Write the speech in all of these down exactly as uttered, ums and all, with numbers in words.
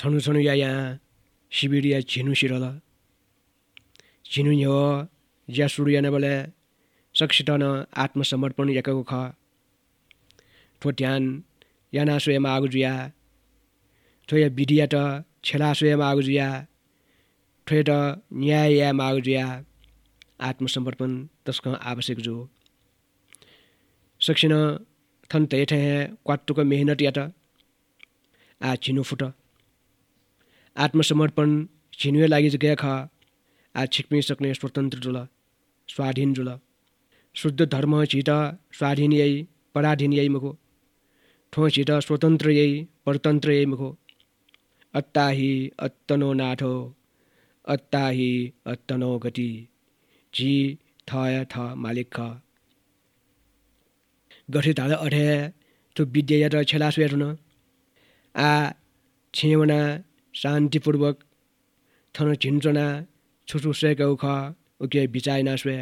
छनु छनु या यहाँ शिबिरिया झिनु सिरल झिनु हो ज्या सूर्य नबले सक्षितन आत्मसमर्पण याको ख ठो ध्यान याना स्वयं आगुजिया ठो या विधिया त छेला स्वयं आगुजिया ठो त न्याय या मागुजिया आत्मसमर्पण तस्क आवश्यक जो सक्षिन थन तेठे क्वाटुक मेहनत या त आ झिनु फुट आत्मसमर्पण झिनुए लागि गए ख आ छिक्मी सक्ने स्वतन्त्र जुल स्वाधीन जुल शुद्ध धर्म छिट स्वाधीन यही पराधीन यही मुखो ठो छिट स्वतन्त्र यही परतन्त्र यही मुखो अत्ताही अत्तनो नाथो अत्ताही अत्तनो गति जी थय थ मालिक ख गठित हाल अठे तो विद्या त छेला सुन आ छेवना शान्तिपूर्वक थन झिन्चना छुछु सेकौ ख उके बिचाइ नास्वे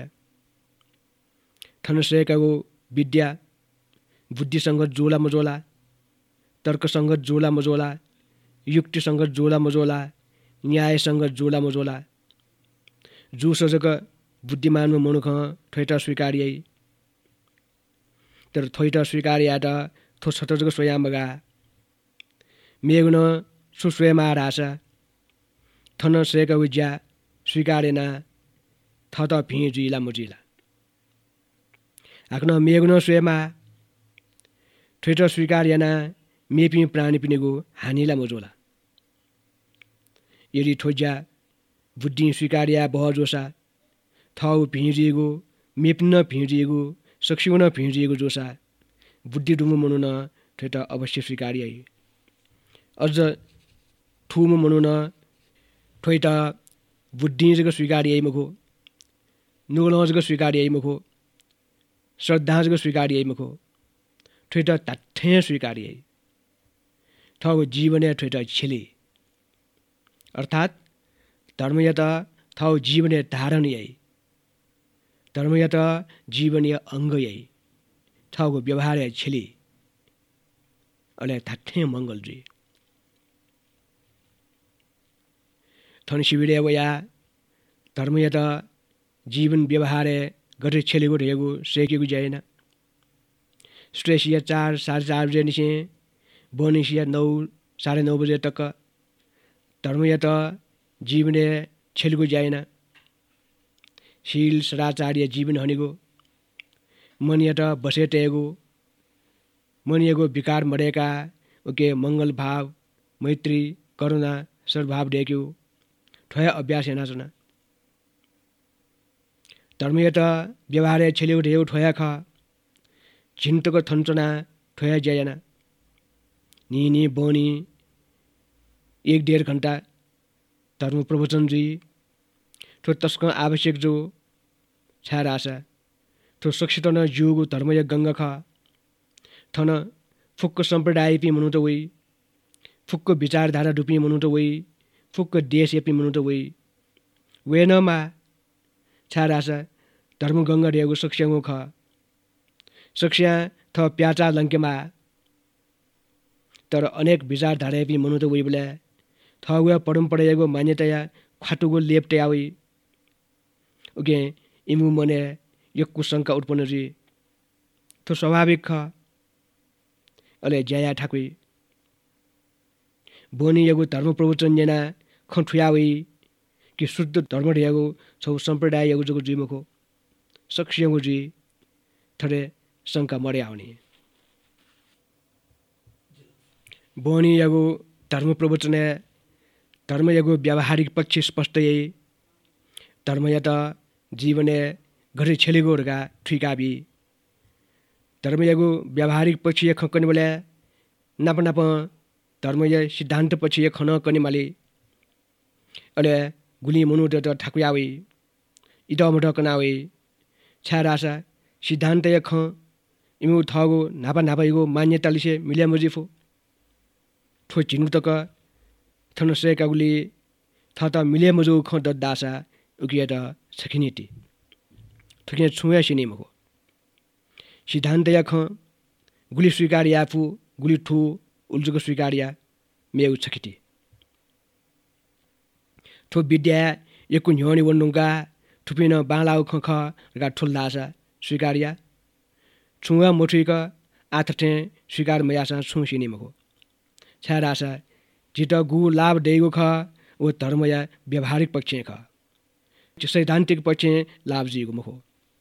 थन सेकौ विद्या बुद्धिसँग जोला मजोला तर्कसँग जोला मजोला युक्तिसँग जोला मजोला न्यायसँग जोला मजोला जु सजक बुद्धिमानमा मनुख थैट स्वीकार्यै तर थैट स्वीकार्या त थो सतजक स्वयंबगा मेगुन सुस्वयमा रासा थन सेक विज्या स्वीकारेना थत भिजिला मुजिला आक्न मेगुन स्वयमा थैट स्वीकार्याना मेपि प्राणी पिनेगु हानिला मुजोला यदि थोज्या बुद्धि स्वीकार्या बहजोसा थौ भिजिएको मेपिन भिजिएको सक्षिउन भिजिएको जोसा बुद्धि डुमु मनुन थैट अवश्य स्वीकार्यै अझ ठुमु मनुन थैट बुद्धिजक स्वीकार्यै मुखो नुगलजक स्वीकार्यै मुखो श्रद्धाजक स्वीकार्यै मुखो थैट ताठ्ठे स्वीकार्यै थौ जीवने थैट छिली अर्थात धर्मयत थौ जीवने धारण यही धर्मयत जीवनीय अंग यही थौको व्यवहार छिली अले थाठे मंगल जी थन शिविरे वया धर्मयत जीवन व्यवहार गठे छेलेको रहेको सेकेको जाएन स्ट्रेसिया चार साढे चार बजे निसे बनिसिया नौ साढे नौ बजे तक धर्मयत जीवने छेलेको जाएन शील सदाचार्य जीवन हनेको मनियत बसेटेको मनिएको विकार मरेका ओके मंगल भाव मैत्री करुणा सद्भाव देख्यो ठया अभ्यास हेनाचना धर्मयत व्यवहार छेलेको ढेउ ठया ख झिन्तको थन्चना ठया जायना निनी बनी एक डेढ घन्टा धर्म प्रवचन जी ठो तस्क आवश्यक जो छार आशा ठो सक्षितन जुगु धर्मय गंगा ख थन फुक्क सम्प्रदाय पि मनु त वै फुक्क विचारधारा डुपी मनु त वै फुक्क देश एपि मनु त वै वेनमा छार आशा धर्म गंगा रेगु सक्ष्यंगु ख सक्ष्या थ प्याचा लंकेमा तर अनेक विचारधारा पि मनु त वै बले थगुया परम्पराको मान्यता खाटुको लेप्टे आवै ओके इमु मने यक्कु शंका उत्पन्न जी तो स्वाभाविक ख अले जया ठाकुई बोनी यगु धर्म प्रवचन जना खठुयावै कि शुद्ध धर्म रेगु छौ सम्प्रदाय यगु जगु जिमको सक्ष्यगु जी थरे शंका मरे आउने बोनी यगु धर्म प्रवचन धर्म यगु व्यावहारिक पक्ष स्पष्ट यही धर्मयत जीवने घरे छेलेगोरगा ठिकाबी धर्मयगु व्यावहारिक पक्ष य खकने बोले नाप नाप धर्मय सिद्धान्त पक्ष य खन कने माली अले गुली मनु त ठाकुयावै इदमड कनावै छारासा सिद्धान्त य ख इमु थगो नापा नापाइगो मान्यता लिसे मिल्या मजिफो ठो जिनु तक थन सेका गुली थता मिले मजु ख ददासा उकियात सखिनीति थुके छुया सिनेमको सिद्धान्त या ख गुली स्वीकार्या फु गुली ठु उल्जुको स्वीकार्या मेउ छकिति ठो विद्या एकु न्योनी वन्नुङका ठुपिन बालाउ खख रका ठुल्लासा स्वीकारिया छुवा मोठीका आथठे स्वीकार मयासा छुसिनी मको छारासा जित गु लाभ देगो ख ओ धर्मया व्यवहारिक पक्ष ख सैद्धान्तिक पक्ष लाभ जीगो मको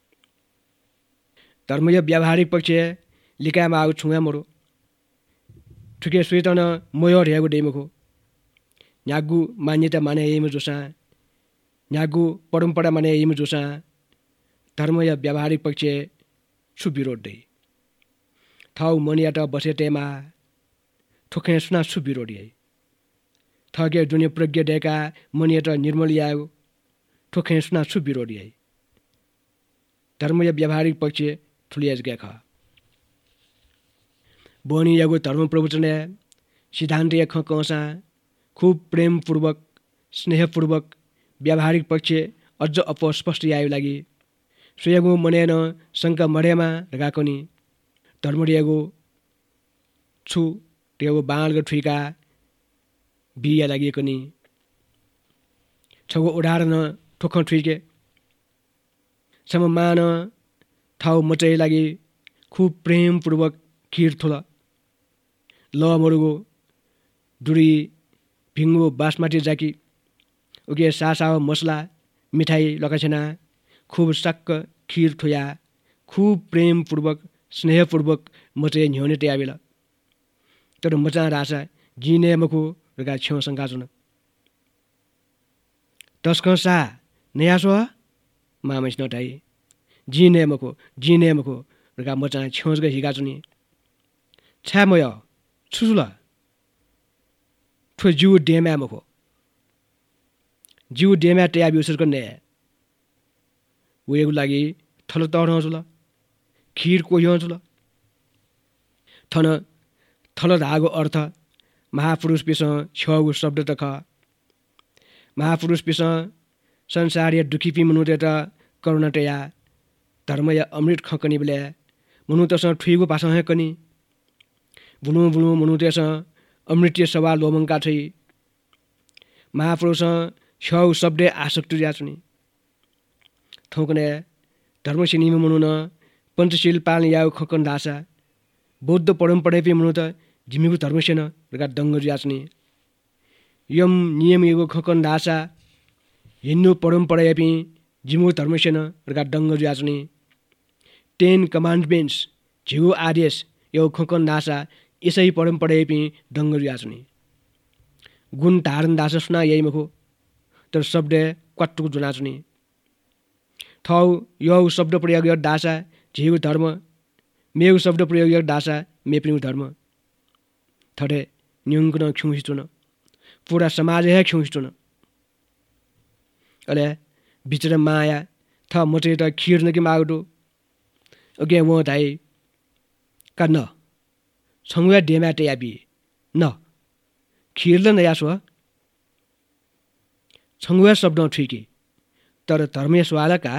धर्मया व्यवहारिक पक्ष लिकामा आउ छुवा मोरो ठुके स्वेतन मोयो र्यागो देमको न्यागु मान्यता माने एम जोसा न्यागु परम्परा माने एम जोसा धर्मया व्यवहारिक पक्ष छु विरोध दे थाउ मनिया त बसेटेमा ठोके सुना छु विरोधी है थगे दुने प्रज्ञा देका मनिया त निर्मल यायो ठोके सुना छु विरोधी है धर्मया व्यवहारिक पक्ष ठुलियाज गएका बोनी यागो धर्म प्रवचन सिद्धान्त एक कसा खूब प्रेमपूर्वक स्नेहपूर्वक व्यावहारिक पक्ष अझ अपस्पष्ट आयो लागि स्वयगो मनेन शङ्का मर्यामा रगाकोनी धर्मडियागो छु टेगो बाँडको ठुइका बिया लागिएको नि छगो उदाहरण ठोख ठुइके सम मान थाउ मचै लागि खूब प्रेमपूर्वक खिर थोल ल मरुगो दुरी भिङ्गो बासमती जाकी उगे सासा मसला मिठाई लगाछना खूब सक्क खिर थोया खूब प्रेमपूर्वक स्नेहपूर्वक मचे न्ह्यौने त्याबेला तर मचा रासा जिने मको रगा छेउ संगाजुन तस्क सा नयासो मामेस नटाई जिने मको जिने मको रगा मचा छेउजगा हिगाजुनी छ्यामय छुजुला ठो जिउ डेम्या मको जिउ डेम्या ट्याबी उसरको ने वेगु लागि थलो तहजुल खिर कोह्यजुल थन थल धागो अर्थ महापुरुष पिस छगु शब्द त ख महापुरुष पिस संसारीय दुखी पि मनुते त करुणटया धर्मया अमृत खकनी बेले मनु तस ठुइगो पास हेकनी बुनु बुनु मनुतेस अमृतीय सवाल लोमङ्का छै महापुरुष छौ शब्दे आसक्त जाचुनी थौकने धर्मसिनी मनुन पञ्चशील पालन याउ खकन दासा बौद्ध परम्परा पि मनु त जिमिगु धर्मसेन रगा दङ्ग जाचुनी यम नियम युगो खकन दासा हिन्दू परम्परा पि जिमिगु धर्मसेन रगा दङ्ग जाचुनी टेन कमान्डमेन्ट्स झिगु आदेश यो खकन दासा यसै परम्परा पि दङ्ग जाचुनी गुण धारण दासा सुना यही मखो तर शब्द क्वाट्टुको जुनाचुनी थौ यो शब्द प्रयोग गर दासा झिगु धर्म मेगु शब्द प्रयोग गर दासा मेप्रिगु धर्म थडे न्युङ्गन ख्युसिचुन पुरा समाज है ख्युसिचुन अले बिचरा माया थ मचे त खिर नकि मागडो अगे वो धाइ कन्न छङ्गुया डेमा टेयाबी न खिर ल नयासो छङ्गुया शब्द ठिकी तर धर्मीय स्वालका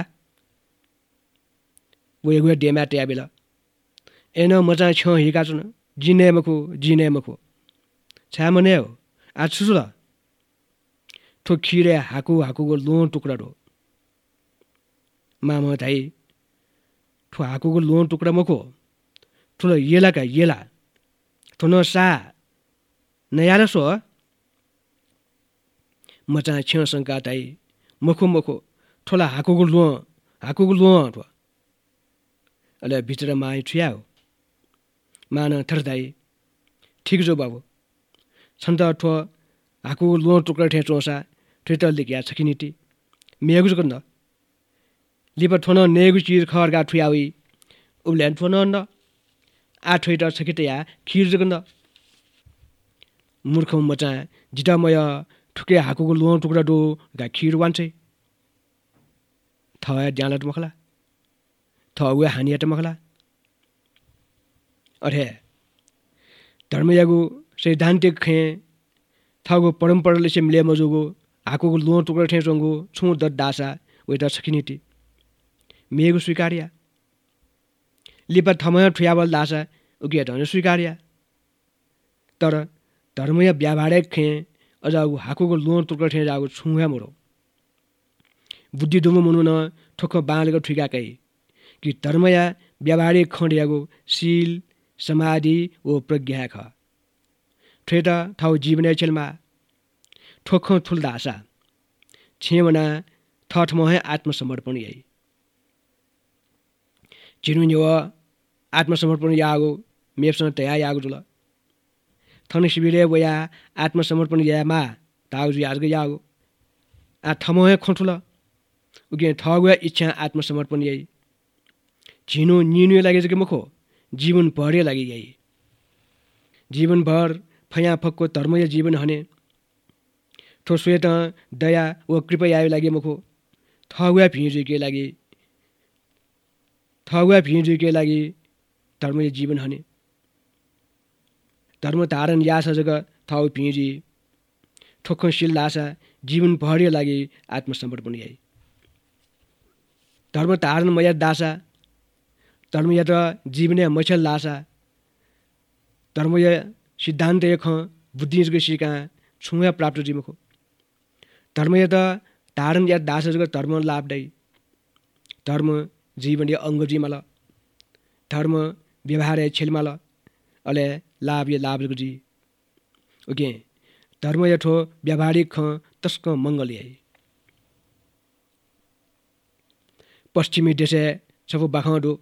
वेगुया डेमा टेयाबेला एन मचा छ हिका छुन जिने मखो जिने मखो छामने हो आछुल ठो खिरे हाकु हाकुको लोन टुक्रा रो मामा धाइ ठो हाकुको लोन टुक्रा मखो ठुलो येला का येला थुनो सा नयाला सो मचा छेउ संका धाइ मखो मखो ठोला हाकुको लो हाकुको लो ठो अले भित्र माइ ठ्याउ मान थर्दाइ ठीक जो बाबु छन्त ठो हाकु लो टुक्रा ठे चोसा ठेट लिया छकिनीति मेगु जकन्द लिप ठोन नेगु चिर खरगा ठुयाउ उब्ल्यान ठोन न आ ठेट छकितया खिर जकन्द मूर्ख मचा जितामय ठुके हाकुको लो टुक्रा दो गा खिर वान्छे थया ज्यालट मखला थवे हानियाट मखला अरे धर्मयागु सैद्धान्तिक खे थागो परम्पराले से मिले मजुगो हाकुको लो टुक्रा ठे चंगु छु द दासा वेटा छकिनीति मेगु स्वीकार्या लिपा थमय ठुयाबल दासा उगे धन स्वीकार्या तर धर्मया व्यावहारिक खे अजागु हाकुको लोन तुर्क ठे जागु छुङा मोरो बुद्धि दुमो मुनु न ठोक बाँलेको ठिकाकै कि धर्मया व्यावहारिक खण्डियागु शील समाधि ओ प्रज्ञा ख ठेटा ठाउ जीवने छेलमा ठोख थुल दासा छेमना ठठमहे आत्मसमर्पण यही चिनुन्यो आत्मसमर्पण यागु मेप्सन तया यागु जुल थन शिबिरे वया आत्मसमर्पण यामा तागु याजगु यागु आ ठमहे खठुल उगे ठगुया इच्छा आत्मसमर्पण यही झिनु निनु लागे जके मुखो जीवन भरे लागि यही जीवन भर फया फक्को धर्मय जीवन हने ठो श्वेत दया व कृपा आयो लागि मुखो ठगुया भिजुके लागि ठगुया भिजुके लागि धर्मय जीवन हने धर्म धारण यास जग थाउ भिजी ठोखशील लासा जीवन भरे लागि आत्मसमर्पण यही धर्म धारण मया दासा धर्म या त जीवने मछल लासा धर्म या सिद्धान्त एक बुद्धिजको सिका छुया प्राप्त जीवको धर्म या त धारण या दास जग धर्म लाभदायी धर्म जीवन या अङ्ग जीमाल धर्म व्यवहार या छेलमाल अले लाभ या लाभ जग जी ओके धर्म या ठो व्यावहारिक ख तस्क मङ्गल यही पश्चिमी देशे सब बाखडो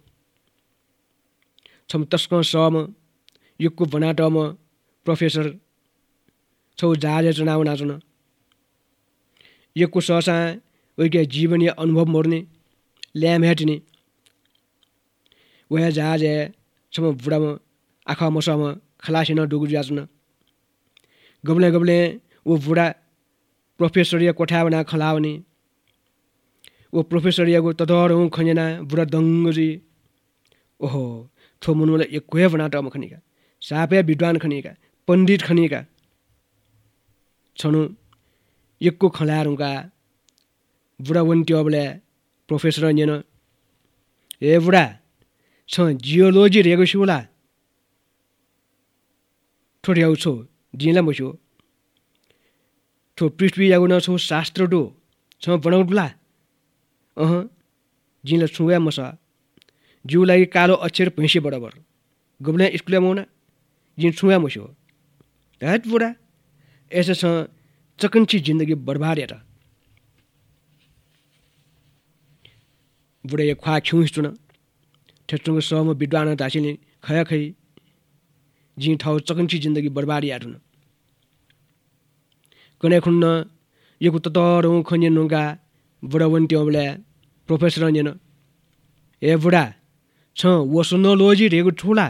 छम तस्क सम युगको बनाटम प्रोफेसर छौ जहाज चुनाव नाचुन युगको सहसा ओके जीवनीय अनुभव मोर्ने ल्याम हेट्ने वया जहाज छम बुढाम आँखा मसम खलासिन डुगु जाचुन गबले गबले वो बुढा प्रोफेसरिया कोठा बना खलाउने वो प्रोफेसरियाको तदर हूँ खंजना बुढा दङ्गजी ओहो थो मुनुला एक कोया बनाटम खनिका सापे विद्वान खनिका पण्डित खनिका छनु एकको खलारुका बुढा वन्ट्यो बले प्रोफेसर न्यन ए बुढा छ जियोलोजी रेगो सुला ठोड्याउ छो जिला मसो ठो पृथ्वी यागो न छो शास्त्र डो छ बनाउला अह जिला छुया मसा जिउ लागि कालो अक्षर भैँसे बराबर गबले स्कुल मौना जिन छुया मसो हट बुढा ऐसा छ चकन्ची जिन्दगी बर्बाद या बुढा या ख्वा खिउस्तुन ठेट्टुको सहम विद्वान धासिने खया खै जी ठाउँ चकन्ची जिन्दगी बर्बाद याटुन कने खुन्न यको ततरौ खन्य नुगा बुढा वन्ट्यो बले प्रोफेसर न्यन ए बुढा छ वसनोलोजी रेगु ठुला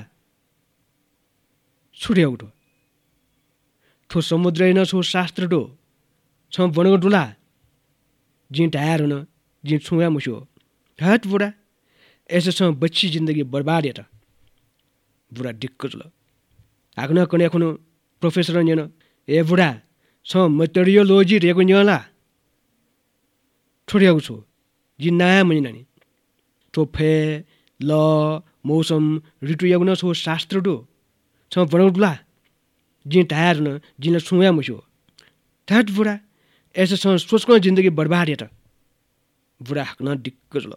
छुट्या उठो ठो समुद्र न छो शास्त्र डो छ बनको डुला जी टायर हुन जी छुया मुसो हट बुढा ऐसे छ बच्ची जिन्दगी बर्बाद या बुढा डिक्क जुल आग्न कने खुनु प्रोफेसर न्यन ए बुढा छ मेटेरियोलोजी रेगु न्यला छोड्या उछो जी नयाँ मनि नानी ठो फे ल मौसम ऋतु यागुन छो शास्त्र डो छ बनौडुला जी टायर न जिन छुया मुसो ठट बुढा ऐसे छ सोचको जिन्दगी बर्बाद या बुढा हक्न डिक्क जुल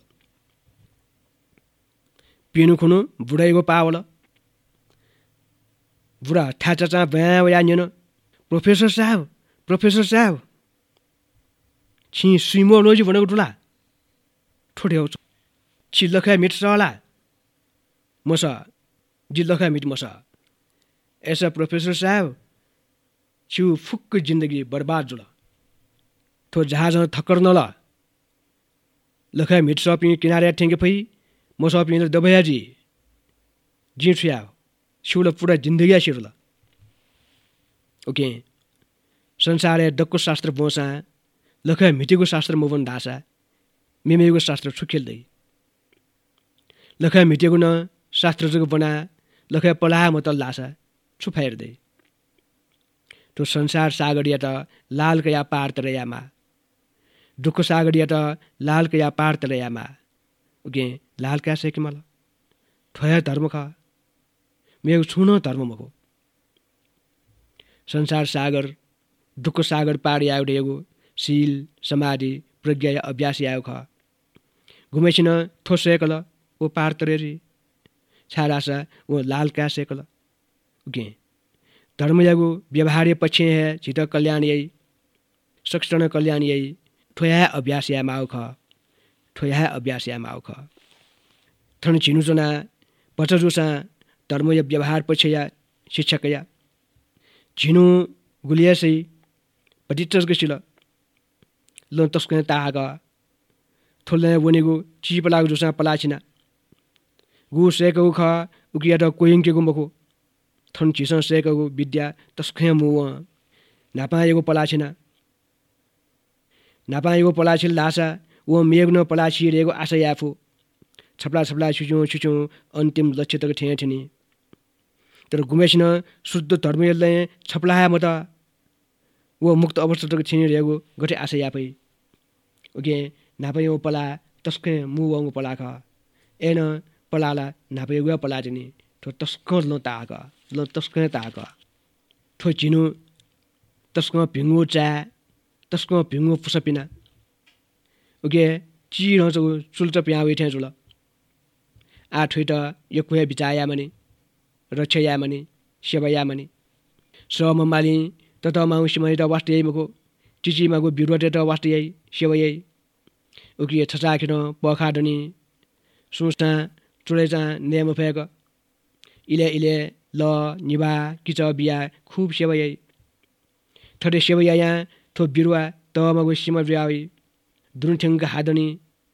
पिनु खुनु बुढा एगो पावल बुढा ठाचा भ्या वया न्यन प्रोफेसर साहब प्रोफेसर साहब छि सिमोलोजी भनेको डुला ठोड्याउ चिल्लखा मिट सला मसा जिल्लखा मिट मसा ऐसा प्रोफेसर साहब छु फुक्क जिन्दगी बर्बाद जुल थो जहाज थक्कर नला लखा मिट सपि किनारे ठेंगे फै मसपि दबयाजी जिठ्या शिवल पुरा जिन्दगी शिरला ओके संसारे डक्को शास्त्र बोसा लखा मिटेको शास्त्र मोवन दासा मेमेको शास्त्र छुखेल्दै लखा मिटेको न शास्त्र जग बना लखा पला मतल लासा छुफाइर्दै तो संसार सागरिया त लाल कया पार तरयामा दुःख सागरिया त लाल कया पार तरयामा ओके लाल क्या से कि मला ठया धर्म खा मेरो छुन धर्म मको संसार सागर दुःख सागर पार आयो डेगो शील समाधि प्रज्ञा अभ्यास आयो ख घुमेसिन थोसेकल ओ पार तरेरी छारासा वो लाल का सेकल गे धर्म यागु व्यवहार्य पक्ष है छिट कल्याण यही सक्षण कल्याण यही ठोया अभ्यास या माउ ख ठोया अभ्यास या माउ ख थन छिनुचना पचजुसा धर्म या व्यवहार पक्ष या शिक्षक या झिनु गुलियासै पटिचस गसिल लन तस्कने ताग थोल्ने वनेगु चिपलागु जुसा पलाछिना गु सेकगु ख उकिया त कोइङकेगु मखु थन छिसन सेकगु विद्या तस्खे मुव नापाएको पलाछिना नापाएको पलाछिल लासा वो मेग्न पलाछिरेको आशा याफु छपला छपला छुचु छुचु अन्तिम लक्ष्य तक ठे ठिनी तर गुमेसिन शुद्ध धर्मले छपलाया म त वो मुक्त अवस्था तक छिनिरहेको गठे आशा यापै ओके नापाएको पला तस्खे मुवङु पलाख एन पलाला नापाएको पलाजिनी थो तस्क ल ताक ल तस्क ताक थो चिनु तस्क भिंगु चा तस्क भिंगु पुसपिना ओके ची रहन्छ चुल्च प्याउ इथे जुल आ ठुइट यो कुहे बिचाया मनि रक्षया मनि सेवाया मनि सम माली तत माउ सिमय त वास्ते मको चिची मागु बिरुवा त वास्ते सेवायै ओके छचाखिन पखाडनी सुस्ता चुलेचा नेम फेक इले इले ल निबा किच बिया खूब सेवायै थडे सेवाया थो बिरुवा त मागु सिम ब्यावी दुरुठिङका हादनी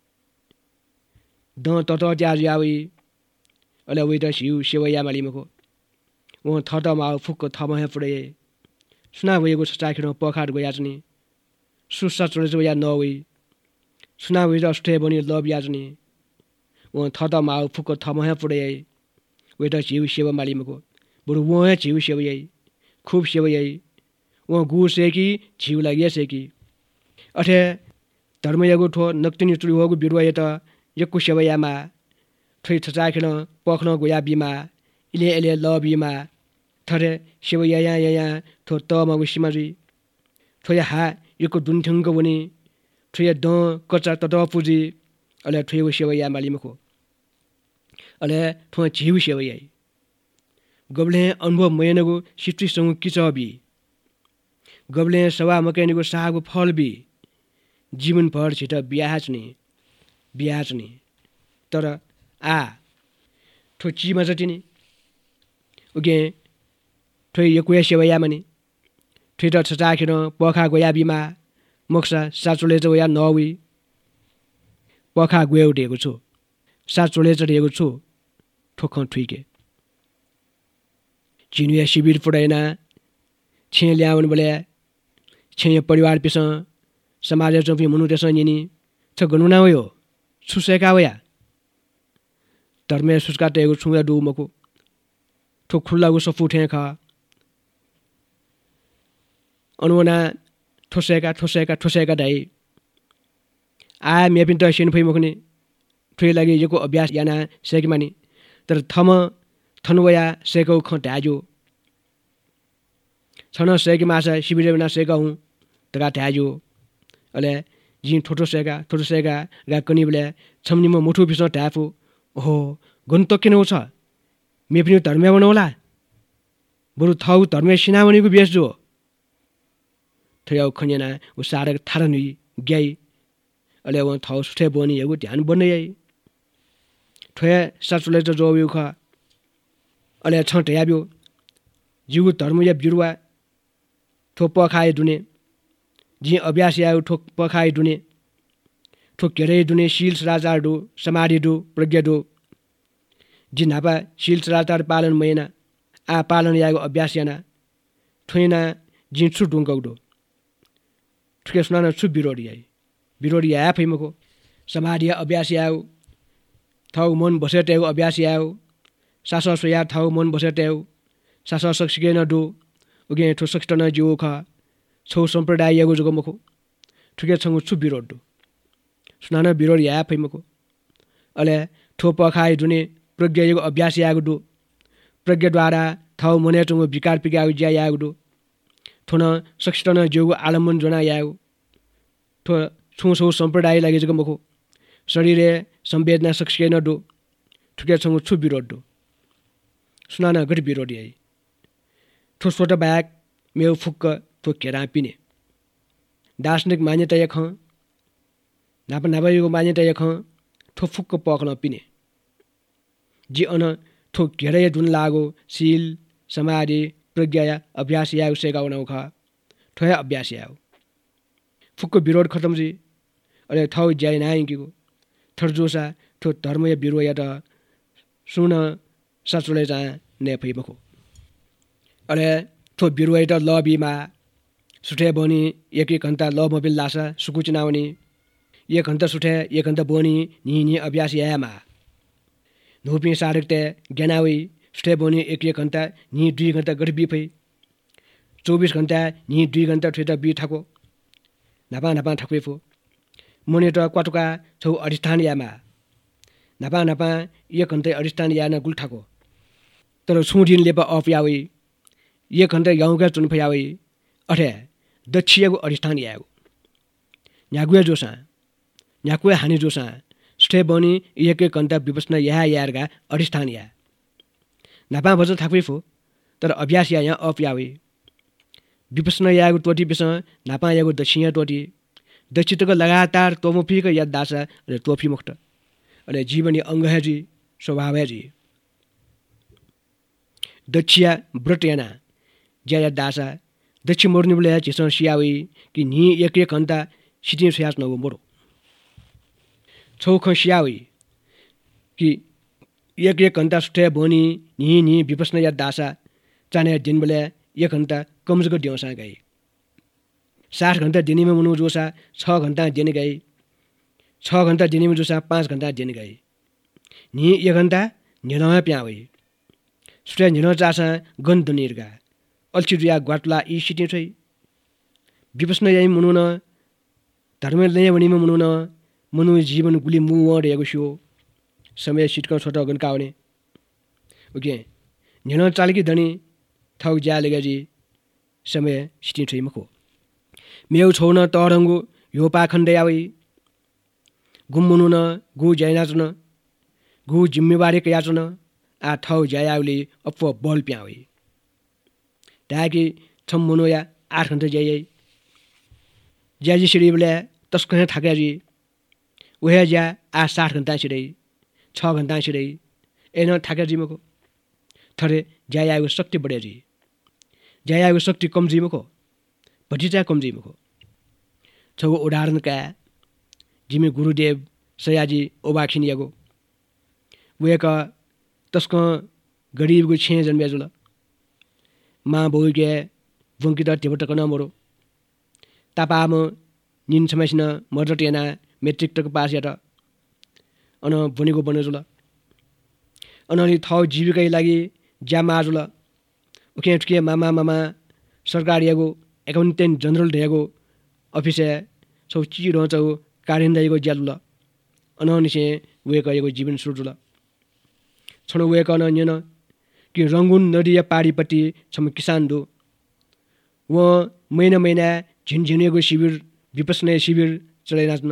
द तत ज्याज यावी अले वेट सिउ सेवाया मालिमको वो थत माउ फुक थमहे पुडे सुना भएको छचाखिन पखाड गयाजनी सुसा चुलेचो या नवै सुना वेट अस्टे बनि लभ याजनी वो थत माउ फुक थमहे पुडे वेट सिउ सेवा मालिमको बरु वो सिउ सेवायै खूब सेवायै वो गु सेकी छिउ लागि सेकी अथे धर्म यागु ठो नक्तिनी चुली होगु बिरुवा यता यक्कु सेवायामा ठै छचाखिन पख्न गोया बिमा इले इले ल बिमा थरे सेवाया या या ठो त मागु सिमाजी ठोया हा यक्कु दुनठिङक वनी ठोया द कचा तत पुजी अले ठोयगु सेवाया मालिमको अले ठो छिउ सेवायै गबले अनुभव मयनगु सिट्रिसंगु किचबी गबले सवा मकैनिगु सागु फलबी जीवन भर छिट बिहाच्ने बिहाच्ने तर आ ठो चिमा जतिनी ओके ठो यकुया सेवाया मनि ठिट छचाखिन पखा गोया बिमा मोक्सा साचुले या नवी पखा गोउटेको छु साचुले चढेको छु ठोख ठुइके चिनुया शिविर पढाइना छे ल्याउन बोले छे परिवार पिस समाज चोपी मुनु त्यसो निनी छ गनुना हो सुसेका वया धर्मे सुस्का टेगु छुया दु मको ठो खुल्लागु सफु ठे ख अनुना ठोसेका ठोसेका ठोसेका दाइ आ मेपिन त सिन फै मखनी ठुइ लागि यको अभ्यास याना सेकमानी तर थम थनवया सेकौ ख ढाजु छन सेक मासा शिविर बिना सेका हूं तका ढाजु अले जी ठोटो सेका ठोटो सेका गा कनी बले छमनिम मुठु बिस ढाफु ओहो गन त किन छ मे पनि धर्म बनाउला बरु थाउ धर्म सिनामणिको बेस जो थयाउ खन्याना उ सारक थारनी ग्याई अले व थाउ सुठे बनि हेगु ध्यान बन्नै थया साचुले त जोबिउ ख अले छ ढयाबिउ जिउ धर्म या बिरुवा थोप खाए दुने जी अभ्यास या ठोक पखाइ दुने ठोक केरे दुने शील सदाचार दु समाधि दु प्रज्ञा दु जी नापा शील सदाचार पालन मैना आ पालन याको अभ्यास याना ठुइना जी छु डुङ्गौ दु ठुके सुनाना छु बिरोडी आइ बिरोडी आ फैमको समाधि अभ्यास याउ थाउ मन बसेटेको अभ्यास याउ सास सोया थाउ मन बसेटेउ सास सक्सिके न दु उगे ठो सक्ष्टन जिउ ख छौ सम्प्रदाय यागु जगो मखो ठुके छंगु छु बिरोड दु सुनाना बिरोड या फैमको अले ठो पखाइ दुने प्रज्ञा यागु अभ्यास यागु दु प्रज्ञा द्वारा थाउ मने चंगु विकार पिगाउ ज्या यागु दु थोन सक्षितन जोगो आलम्बन जना यागो थो छुछौ सम्प्रदाय लागि जग मखो शरीरे संवेदना सक्सिए न दो ठुके छौ छु विरोध दो सुनाना गट विरोध याई थो सोट ब्याग मेउ फुक्क थो केरा पिने दार्शनिक मान्यता यख नाप नाबैको मान्यता यख थो फुक्क पक्न पिने जी अन थो घेरै जुन लागो शील समाधि प्रज्ञा अभ्यास या उसे गाउन उखा थोया अभ्यास या फुक्क विरोध खत्म जी अरे थौ ज्याइ नाइ किको थर जोसा थो धर्म या बिरो या त सुन सचले जा ने फैबको अरे थो बिरो या त लबीमा सुठे बनी एक एक घन्टा ल मोबिल लासा सुकु चुनावनी एक घन्टा सुठे एक घन्टा बनी नि नि अभ्यास यामा नोपी सारकते ज्ञानावी सुठे बनी एक एक घन्टा नि दुई घन्टा गड बिफै चौबीस घन्टा नि दुई घन्टा ठेटा बि ठाको नापा नापा ठक्वे फो मने त क्वाटुका छौ अधिष्ठान यामा नापा नापा एक घन्टा अधिष्ठान या न गुल ठाको तर सुदिन लेपा अफ यावी एक घन्टा गाउँका चुन फयावी अठे दक्षियको अधिष्ठान यागो न्यागुया जोसा न्याकुया हानि जोसा सुठे बनी एक एक घन्टा विपसना या यारगा अधिष्ठान या नापा भजन थाक्वे फो तर अभ्यास या यहाँ अफ यावी विपसना यागो टोटी बिस नापा यागो दक्षिण टोटी दक्षिणको लगातार तोमोफीको याद दासा र तोफी मुक्त अरे जीवनी अंग है जी स्वभाव है जी दक्षिया व्रत याना ज्या याद दासा दक्षिण मोर्नी बोले चिसन सियावी कि नि एक एक घन्टा सिटिन स्यास नगो मोरो छौख सियावी कि एक एक घन्टा सुठे बनी नि नि विपसना याद दासा चाने दिन बोले एक घन्टा कमजोर दिउँसा गई साठ घन्टा दिनीमा मुनु जोसा छ घन्टा दिने गई छ घन्टा दिनीमा जोसा पाँच घन्टा दिने गई नि एक घन्टा निरमा प्यावे सुठे निर चासा गन दुनिरगा अल्छि दुया ग्वाटला ई सिटी छै विपसना याइ मुनु न धर्म लय वनिमा मुनु न मनु जीवन गुली मु वडेको छु समय सिटको छोटो गन काउने ओके निन चालकी धनी थौ ज्या लेगाजी समय सिटी छै मखो मेउ छौ न तरंगु यो पाखण्डे यावै गुम्मुनु न गु जैनाचन गु जिम्मेवारी कयाचन आ थौ ज्यायाउले अप्प बल प्यावे ताकि छम मुनो या आठ घन्टा ज्यायै ज्याजी सिडीबले तस्कने थाकाजी उहे ज्या आ साठ घन्टा सिडै छ घन्टा सिडै एन थाकाजी मको थरे ज्यायाको शक्ति बढेजी ज्यायाको शक्ति कमजी मको भटिचा कमजी मको छौ उदाहरण का जिमी गुरुदेव सयाजी ओबाखिन यागो वेका तस्क गरीबको छे जन्मेजुल मा बोइके वंकित टेबटक न मरो तापाम निन समयसिन मर्जट याना मेट्रिक तक पास यात अन बनेको बनेजुल अनली थौ जीविकै लागि ज्या माजुल उके ठुके मामा मामा सरकार यागो एकाउन्टेन्ट जनरल ढेगो अफिस छौ ची रहछौ कारिन्दाइको ज्यालुल अननिसे वेकएको जीवन सुजुल छण वेक न न्यन कि रंगुन नदिया पारीपट्टि छम किसान दो व महिना महिना झिनझिनेको शिविर विपसना शिविर चलाइ नाच्न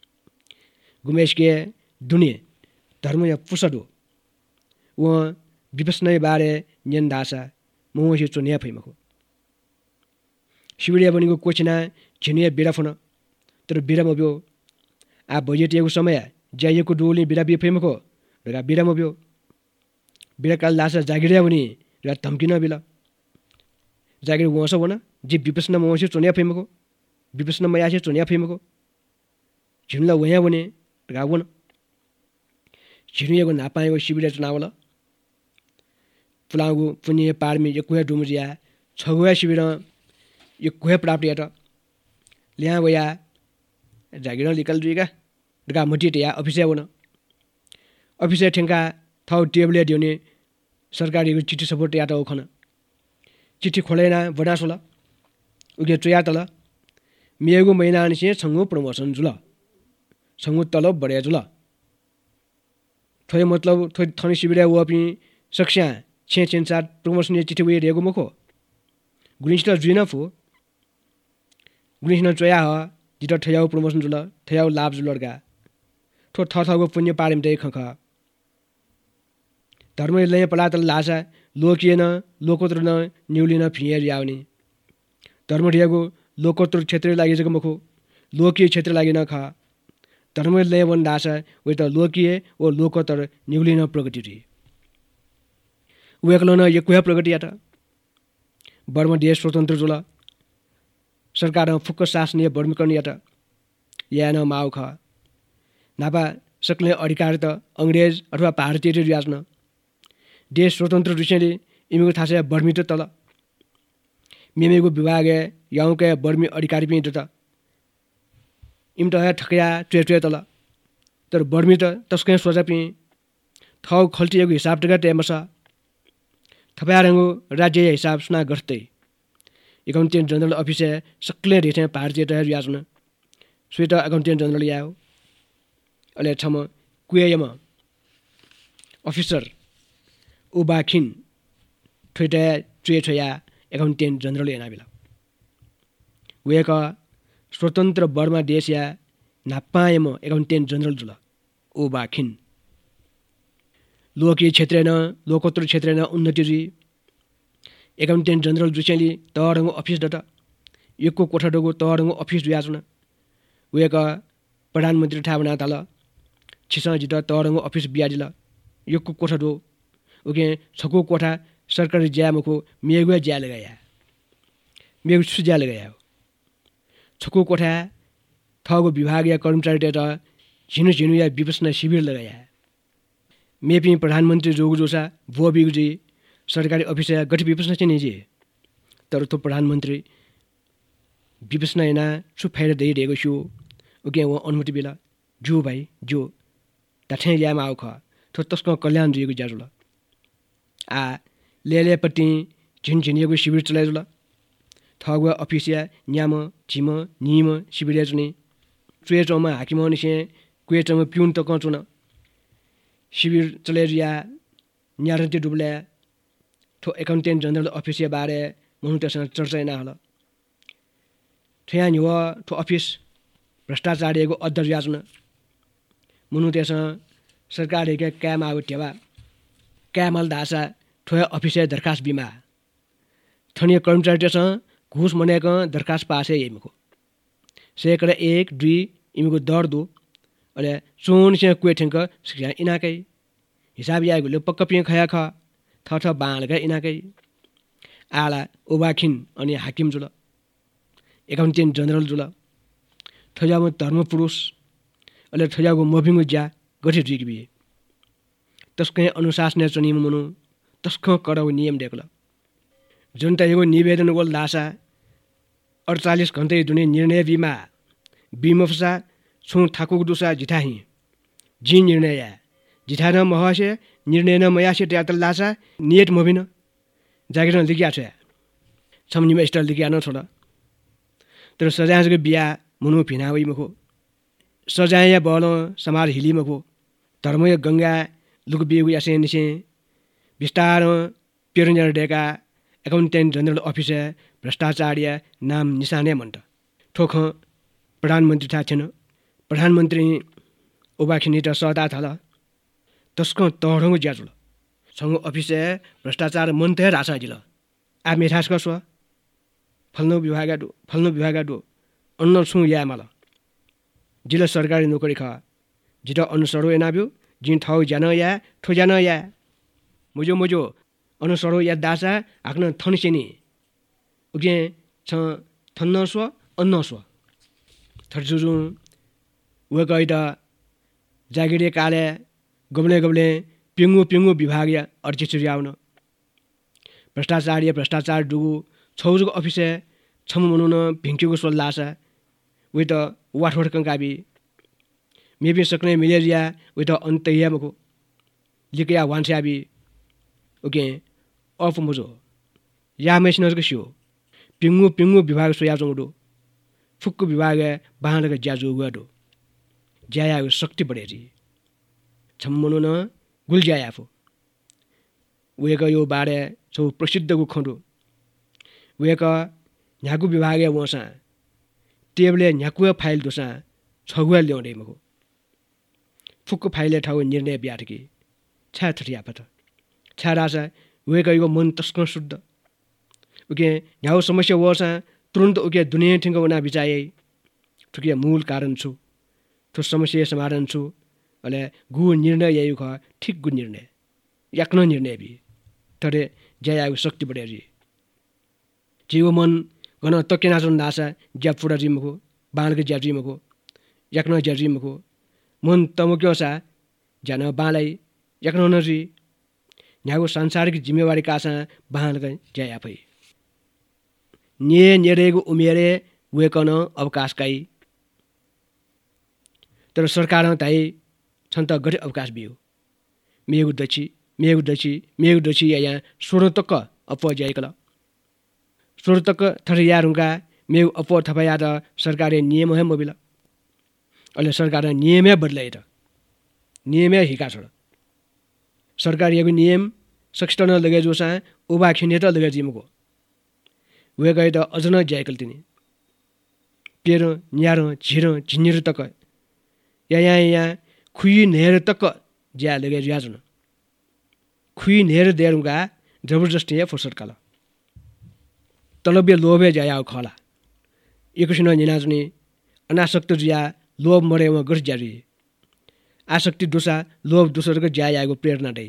गुमेशके दुनिया धर्म या पुसडो व विपसना बारे न्यन दासा मोहसे चोन्या फैमको शिविर बनेको कोचिना झिनिया बिराफन तर बिराम ब्यो आ बजेटिएको समय ज्याएको डोली बिरा बि फैमको र बिराम ब्यो बिराकाल लासा जागिरिया हुने र धम्किन बिला जागिर वस वन जी विपसना मोहसे चोन्या फैमको विपसना मयासे चोन्या फैमको झिनला वया हुने गावन झिनिएको नापाएको शिविर चुनावला पुलागु पुण्य पारमी एक कुया डुमजिया छगुया शिविर एक कुया प्राप्त यात ल्या वया जागिर निकल जुइगा डगा मटिया अफिस वन अफिस ठेंका थौ टेबलेट दिउने सरकारीको चिठी सपोर्ट यात ओखन चिठी खोलेना बनासोला उगे चोया तल मेगु महिना निसे छंगु प्रमोशन जुल छंगु तलब बढे जुल थोय मतलब थोय थनी शिबिरा वपि सक्स्या छे छेन सात प्रमोशन चिठी वे रेगु मखो गुनिस्टा जुइना फु गुनिसन चोया ह जित ठयाउ प्रमोसन जुल ठयाउ लाभ जुलडगा ठो थ थको पुण्य पारिम दे खख धर्म लय पलातल लासा लोकिएन लोकोत्र न न्युलिन फियर याउने धर्म ढियाको लोकोत्र क्षेत्र लागि जक मखो लोकीय क्षेत्र लागि न खा धर्म लय वन दासा वे त लोकीय ओ लोकोत्तर न्युलिन प्रगति रि वेकलन यकुया प्रगति यात बर्मा देश स्वतन्त्र जुल सरकार फुक्क शासनीय बर्मीकरण यात या न माउ ख नापा सक्ने अधिकार त अंग्रेज अथवा भारतीय रियाजन देश स्वतन्त्र रुसेले इमेको थासे बर्मी त तल मेमेको विभाग याउके बर्मी अधिकारी पनि त इम त ठकया ट्रे ट्रे तल तर बर्मी त तस्कै सोचा पनि थौ खल्टिएको हिसाब टका टेमसा थपारंगो राज्य हिसाब सुना गर्दै एकाउन्टेन्ट जनरल अफिस सक्ले रेथे भारतीय तयार याजना स्वेट अकाउन्टेन्ट जनरल याओ अले छम कुयम अफिसर उबाखिन ठुटे ट्रे ठया एकाउन्टेन्ट जनरल एनाबिला वेक स्वतन्त्र बर्मा देश या नापायम एकाउन्टेन्ट जनरल जुल उबाखिन लोकीय क्षेत्र न लोकोत्तर क्षेत्र न उन्नति रि एकाउन्टेन्ट जनरल जुसेली तहरंगो अफिस दत यको कोठाडोगो तहरंगो अफिस दुयाजन वेक प्रधानमन्त्री ठा बना तल छिसा जित तहरंगो अफिस बियाजिल यको कोठाडो ओके छको कोठा सरकारी ज्यामको मेगुया ज्या लगाया मेगु सुज्या लगाया छको कोठा थगो विभागीय कर्मचारी टेट झिनु झिनु या विपसना शिविर लगाया मेपी प्रधानमन्त्री जोगु जोसा भुवा बिगुजी सरकारी अफिस गठि विपसना चाहिँ निजे तर तो प्रधानमन्त्री विपसना एना छु फाइदा दिएको छु ओके वो अनुमति बेला जो भाइ जो दाठे यामा आउ ख तो तस्को कल्याण दिएको ज्याजुल आ लेलेपट्टि झिन झिनिएको शिविर चलाइजुल थगुवा अफिसिया न्याम झिम निम शिविर जुनि ट्रेटमा हाकिम निसे क्वेटमा पिउन त कचुन शिविर चलेरिया न्यारन्ते डुबले ठो एकाउन्टेन्ट जनरल अफिसिया बारे मनुतेसँग चर्चा ना हल ठया निव ठो अफिस भ्रष्टाचारीको अध्यक्ष याजना मनुतेसँग सरकार के काम आउ टेवा कामल दासा ठोया अफिसिया दरखास्त बिमा थनीय कर्मचारी टेसँग घुस मनेको दरखास्त पासे यमको सेकरा एक दुई इमको दर दो अले सोन से क्वेठेंक सिया इनाकै हिसाब यागुले पक्क पिए खया ख थ थ बालका इनाकै आला ओबाखिन अनि हाकिम जुल एकाउन्टेन्ट जनरल जुल थजागो धर्म पुरुष अले थजागो मभिङु ज्या गठि दिगबी तस्कै अनुशासन चनिम मनु तस्क करौ नियम देखल जनता एगो निवेदन गोल दासा अडचालीस घण्टे दुने निर्णय बिमा बिमफसा छु थाकुक दुसा जिठाही जी निर्णय जिठा न महसे निर्णय न मयासे ट्यातल लासा नियत मबिन जागिर लिगिया छ समनिम स्टार लिगिया न छोड तर सजायको बिया मुनु फिनावै मखो सजाय बल समाज हिली मखो धर्मय गंगा लुक बिगु यासे निसे विस्तार पेरन्जर डेका एकाउन्टेन्ट जनरल अफिसर भ्रष्टाचार्य नाम निशाने मन्ट ठोख प्रधानमन्त्री था छैन प्रधानमन्त्री ओबाखिनी त सदा थल तस्को तहरंगो ज्याजुल सँग अफिसर भ्रष्टाचार मन्ते रासा जिल आ मेठास कसो फल्नो विभाग दो फल्नो विभाग दो अन्न छु या मल जिल्ला सरकारी नोकरी ख जित अनुसरो एनाब्यो जिन थाउ जान या ठो जान या मुजो मुजो अनुसरो या दासा आक्न थनसेनी उगे छ थन्न स्व अन्न स्व थर्जुजु वगैद जागिरे काले गबले गबले पिंगु पिंगु विभागीय अर्जिचुरी आउन भ्रष्टाचार भ्रष्टाचार डुगु छौजुको अफिस छम मनुन भिङ्केको सोल्लासा वे त वाठवट कंकाबी मेबी सक्ने मिलेरिया वे त अन्तया मको लिकया वान्स्याबी ओके अफ मुजो या मेसिनरको सियो पिंगु पिंगु विभाग सोया जोडो फुक्कु विभाग बाहनका ज्याजु गडो ज्याया शक्ति बढेरी छम्मनु न गुल ज्यायाफो वेका यो बारे छौ प्रसिद्धको खण्डो वेका न्यागु विभाग वसा टेबले न्याकुवा फाइल दोसा छगुवा ल्याउँदै मको फुक्क फाइले ठाउँ निर्णय ब्याटकी छा थटिया पत छा रासा वेकैको मन तस्क शुद्ध उके न्याउ समस्या वसा तुरन्त उके दुनिया ठिङ्ग उना बिचाए ठुके मूल कारण छु तो समस्या समाधान छु अले गु निर्णय यही ख ठिक गु निर्णय याक्न निर्णय बि तरे जयाको शक्ति बढे जी जीव मन गन तकेना जुन दासा ज्याप फुडा जिमको बाणको ज्याप जिमको याक्न ज्याप जिमको मन तमक्योसा जान बालाई याक्न नजी न्याको सांसारिक जिम्मेवारी कासा बाहनकै जया भई ने नेरेको उमेरे वेकन अवकाशकै तर सरकार ताई छन्त गठे अवकाश बियो मेगु दछि मेगु दछि मेगु दछि यहाँ सोह्र तक अप जाइकल सोह्र तक थरियारुगा मेगु अप थपाया त सरकारले नियम है मोबिल अहिले सरकार नियमै बदलाइ त नियमै हिका छ सरकारीको नियम सक्षण लगे जोसा उबा खिने त लगे जिमको वे गए त अझ न जाइकल तिनी पेर न्यार झिर झिनिर तक या यहाँ यहाँ खुई नेर तक ज्या लगे ज्या जुन खुई नेर देरुगा जबरजस्ती है फुर्सद काल तलब्य लोभे जाया खला एकछिन निनाजुनी अनासक्त जिया लोभ मरेमा गस जारी आसक्ति दोसा लोभ दोसरको ज्यायाको प्रेरणा दै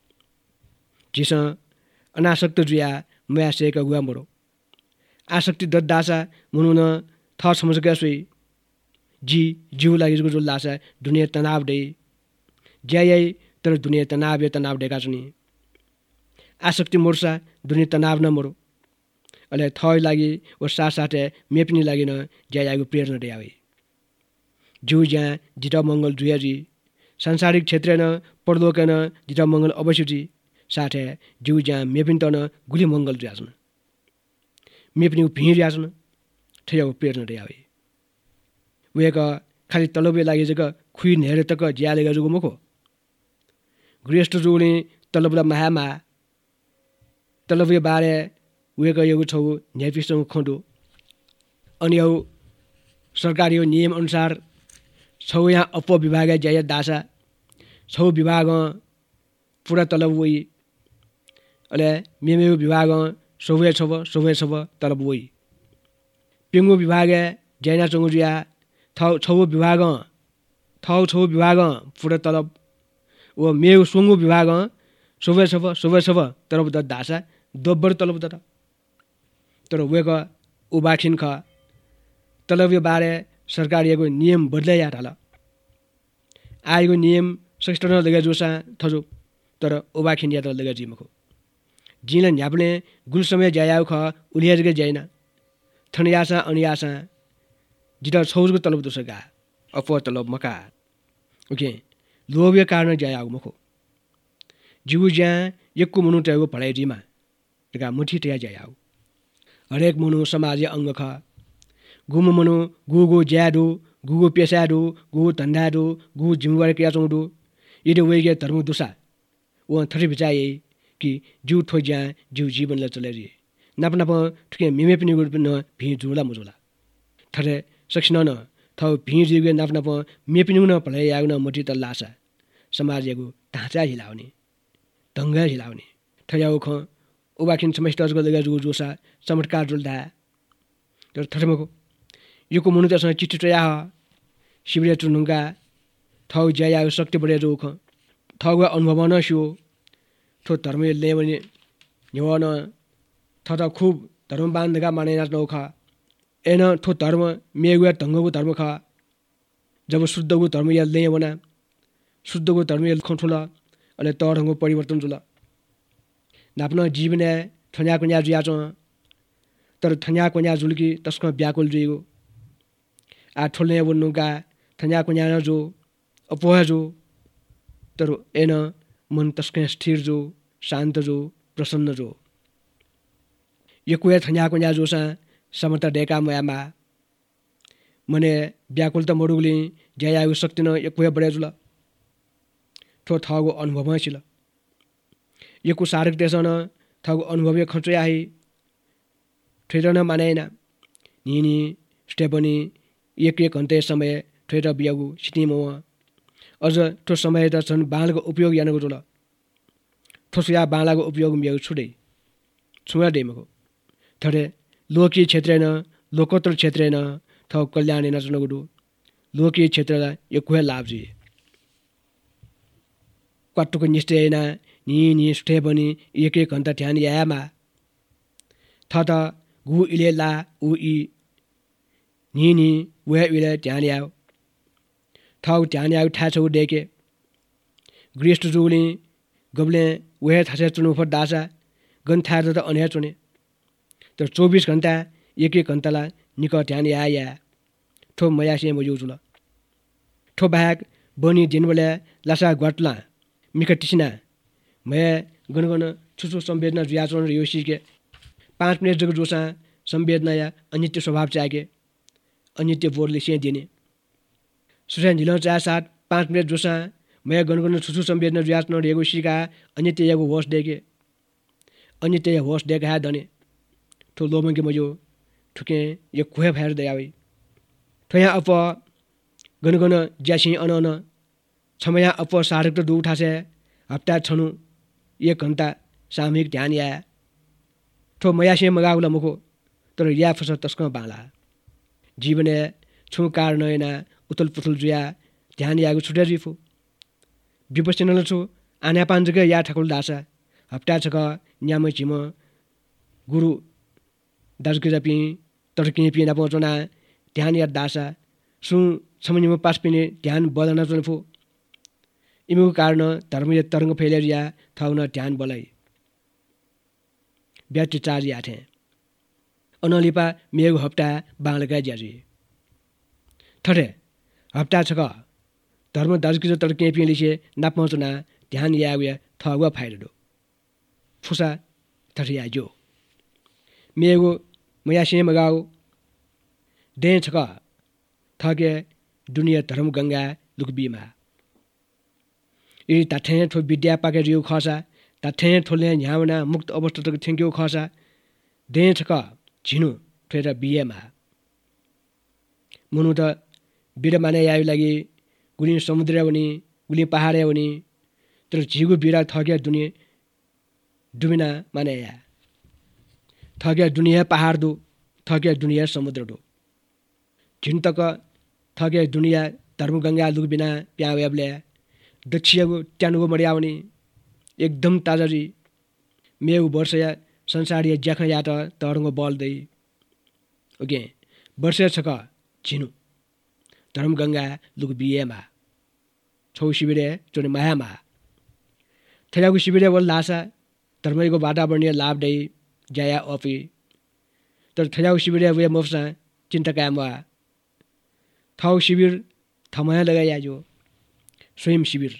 जिस अनासक्त जिया मया सेका गुवा मरो आसक्ति ददासा मुनुन थ समझका सोई जी जीव लागि जो लासा दुनिया तनाव दे ज्यायै तर दुनिया तनाव तनाव देका छुनी आसक्ति मोर्सा दुनिया तनाव न मरो अले थय लागि ओ सासाटे मेपनी लागि न ज्यायाको प्रेरणा दे आवे जो ज्या जिता मंगल जुयाजी सांसारिक क्षेत्र न परलोकन जिता मंगल अवश्यजी साथे जो ज्या मेपिन तन गुली मंगल जुयासन मेपनी भिड यासन थयको प्रेरणा दे आवे वेका खाली तलबे लागि जक खुइ नेरे तक ज्याले गजुको मको गृहस्थ जोले तलबला महामा तलबे बारे वेका यो छौ न्यायपिसँग खण्डो अनि यो सरकारी नियम अनुसार छौ यहाँ अप विभाग ज्या दासा छौ विभाग पुरा तलब वई अले मेमे विभाग सोभे छब सोभे छब तलब वई पिंगु विभाग ज्याना चंगुजिया थौ छौ विभाग थौ छौ विभाग पुरा तलब ओ मेउ सुंगु विभाग सोभे छब सोभे छब तरब द दासा दोब्बर तलब द तर वेका उबाखिन ख तलब्य बारे सरकारीको नियम बदलाया थाल आएको नियम सष्टन लगे जोसा थजो तर उबाखिन या त लगे जिमको जिन न्याप्ने गुल समय जायाउ ख उलियाजके जाइना थनियासा अनियासा जिता छौजको तलब दोसगा अप तलब मका ओके लोभ्य कारण जायाउ मखो जिउ ज्या एकको मनु तयको पढाइ जिमा तका मुठी तया जायाउ हरेक मनु समाज अंग ख गुम मनु गुगु ज्यादु गुगु पेसादु गुगु धन्दादु गुगु जिम्मेवारी क्रिया चौदु यदि वेगे धर्म दुसा वो थरी बिचाए कि जिउ थोइ ज्या जिउ जीवन ल चले रि नाप नाप ठके मिमे पनि गुड न भि जुला मुजुला थरे सक्सिन न थौ भि जिउगे नाप नाप मे पनि न भले याउ न मोटी त लासा समाजको ढाँचा हिलाउने ढंगा हिलाउने थयाउ ख उबाखिन समस्याजको लगा जु जोसा चमत्कार जुल्दा तर थरमको योको मुनु तसँग चिट्ठी टया शिविर चुनुगा थौ ज्या शक्ति बढे जो ख थौ अनुभव न शियो थो धर्म ले भने न्यवन थता खूब धर्म बान्धका माने नाच नौ खा एन थो धर्म मेगुया ढंगको धर्म खा जब शुद्धको धर्म या ले बना शुद्धको धर्म या खठुला अनि तरंगको परिवर्तन जुला नाप्न जीवन ठन्या कन्या जुया छ तर ठन्या कन्या जुलकी तस्क व्याकुल जुइगो आ ठोल्ने वनुगा ठन्या कन्या न जो अपोह जो तर एन मन तस्क स्थिर जो शान्त जो प्रसन्न जो यकुया ठन्या कन्या जोसा समता डेका मयामा मने व्याकुल त मडुगली ज्यायाको शक्ति न यकुया बढे जुल थो थगो अनुभव छिल यकु सारक देशन थगो अनुभव खचया है ठेजन मानेना निनी स्टेपनी एक एक घन्टे समय ठोएर बियागु सिटिम अझ ठो समय त छन् बाँलको उपयोग यानको टोल ठोसुया बाँलाको उपयोग बियागु छुडै छुवा डेमको थरे लोकी क्षेत्र न लोकोत्तर क्षेत्र न थ कल्याण न चनगुडु लोकी क्षेत्रलाई यो कुहे लाभ जी क्वाटुको निष्ठय न नि नि स्टेपनी एक एक घन्टा ध्यान यामा थ त गु इले ला उ इ नि नि वे इले ध्यान याउ थौ ध्यान याउ ठाछौ देके ग्रिस्ट जुली गबले वे थासे चुनु फट दासा गन थार त अने चुने तर चौबीस घन्टा एक एक घन्टालाई निक ध्यान या या ठो मयासे मजु जुल ठो बाहेक बनी दिनबले लासा ग्वाटला मिका टिसिना मय गनगन छुछु संवेदना जुयाचन र योसिके पाँच मिनट जग जोसा संवेदना या अनित्य स्वभाव चाके अनित्य बोर्डले से दिने सुसान झिलो चा सात पाँच मिनट जोसा मय गनगन छुछु संवेदना जुयाचन र योगो सिका अनित्य यागो होस देके अनित्य होस देके हा दने ठो लोमंगे मजो ठुके यो कुहे भएर दयावी ठया अप गनगन ज्यासी अनन छमया अप सारक दु उठासे हप्ता छनु एक घन्टा सामूहिक ध्यान या ठो मयासे मगाउला मुखो तर या फस तस्क बाला जीवने छु कारणयना उतल पुतल जुया ध्यान यागु छुटे जिफु विपस्यनल छु आना पाञ्जक या ठकुल दासा हप्ता छक न्याम झिम गुरु दाजुके जापि तरकिने पिना पहुँचना ध्यान या दासा सु समनिम पास पिने ध्यान बदना चनफु इमु कारण धर्मले तरंग फैलेरिया थाउन ध्यान बलाई ब्याट्री चार्ज याथे अनलिपा मेगु हप्ता बालगा ज्याजी थरे हप्ता छक धर्म दाजुके तरकिने पिलिसे ना पहुँचना ध्यान यावे थवा फाइदो फुसा थरिया जो मेगु मयासे मगाउ दे छक थके दुनिया धर्म गंगा लुकबीमा यी ताठे ठो विद्या पाके रिउ खसा ताठे ठोले न्यावना मुक्त अवस्था तक थ्याङ्क्यु खसा दे छक झिनु फेर बिएमा मुनु त बिर माने यायु लागि गुली समुद्र पनि गुली पहाड पनि तर झिगु बिरा थके दुनिया डुबिना माने या थके दुनिया पहाड दु थके दुनिया समुद्र दु झिन तक थके दुनिया धर्म गंगा लुक बिना प्यावेबले दक्षिणको ट्यानुको मर्यावनी एकदम ताजरी मेउ वर्षया संसारीय ज्याख यात तरंग बल्दै ओके वर्ष छक झिनु धर्म गंगा लुक बिएमा छौ शिविरे चोने मायामा थयाको शिविरे वल लासा धर्मको वातावरणीय लाभ दै जाया अफी तर थयाको शिविरे वे मफसा चिन्ता कामवा थाउ शिविर थमया लगाया जो स्वयं शिविर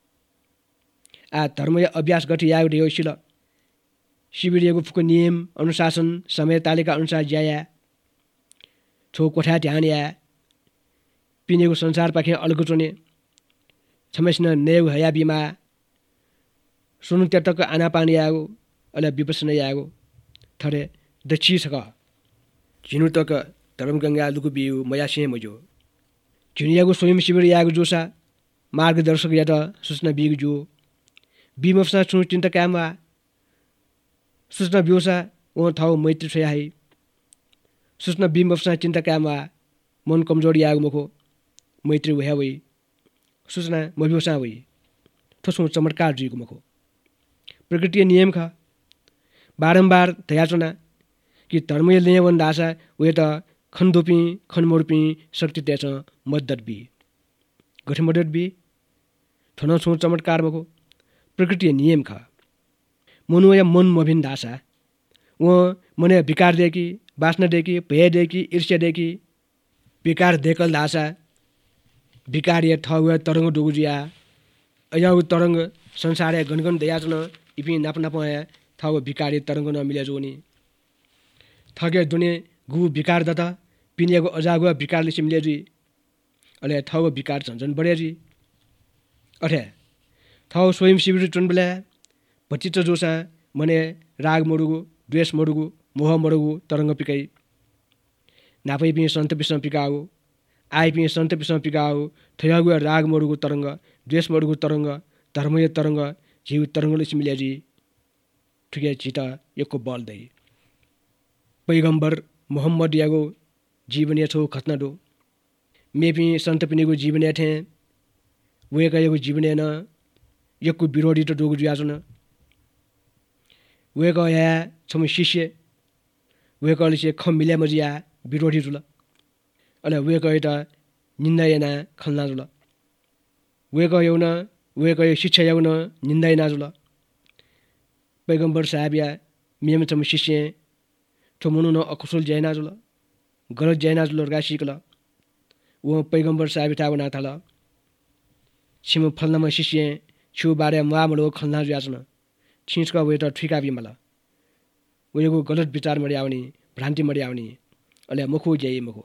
आ धर्मय अभ्यास गठी याग दियो शिल शिविरको फुको नियम अनुशासन समय तालिका अनुसार ज्याया छो कोठा ध्यान या पिनेको संसार पाखे अलगु चोने छमेस्न नेउ हया बिमा सुनु त्यटक आना पानी यागो अले विपसन यागो थरे दक्षि छक झिनु तक धर्म गंगा लुकु बिउ मयासे मजो झिनियाको स्वयं शिविर यागो जोसा मार्गदर्शक या त सूचना बिग जो बिमफसा छु चिन्ता कामवा सूचना बिउसा ओ थाउ मैत्री छ याही सूचना बिमफसा चिन्ता कामवा मन कमजोर यागो मखो मैत्री वया वई सूचना मबिउसा वई थसो चमत्कार जुको मखो प्रकृतिय नियम ख बारम्बार धयाचना कि धर्मय लेवन दासा वे त खन्दोपी खनमोरपी शक्ति तेच मद्दत बी गठे मदत बी थन छु चमत्कार मको प्रकृतिय नियम ख मनु या मन मभिन दासा व मने विकार देखि वासना देखि भय देखि ईर्ष्या देखि विकार देखल दासा विकार्य थव तरंग डुगुजिया अयाउ तरंग संसार गनगन दयाचन इपि नाप नापया थव विकार्य तरंग न मिले जोनी थगे दुने गु विकार दता पिनेको अजागु विकारले सिमले जी अले थव विकार झन्झन बढे जी अठे थव स्वयं शिविर चुनबले पचित जोसा मने राग मडुगु द्वेष मडुगु मोह मडुगु तरंग पिकै नापै पनि सन्त पिसम पिकाऊ आइ पनि सन्त पिसम पिकाऊ थयागु राग मरुगु तरङ्ग द्वेष मरुगु तरङ्ग धर्मय तरङ्ग जीव तरङ्गले सिमिल्याजी ठिकै चिता यको बल दै पैगम्बर मोहम्मद यागो जीवन छौ खतना दो मे पनि सन्त पिनेगु जीवन थे वेका यगु जीवन न यको विरोधी त दोगु जुयाजन वेका या छम शिष्य वेका लिसे खम मिल्या मजिया विरोधी जुल अले वेका त निन्दा याना खल्ना जुल वेका यौन वेका शिक्षा यौन निन्दा याना जुल पैगम्बर साहब या मेम छम शिष्य ठोमुनु न अकुशल जैना जुल गलत जैना जुल गा सिकल वो पैगम्बर साहब था बना थाल छिम फल्नमा शिष्य छु बारे मामलो खल्ना जुयासन छिसका वे त ठिका बि मला वेगो गलत विचार मरि आउने भ्रान्ति मरि आउने अले मुखु जय मुखु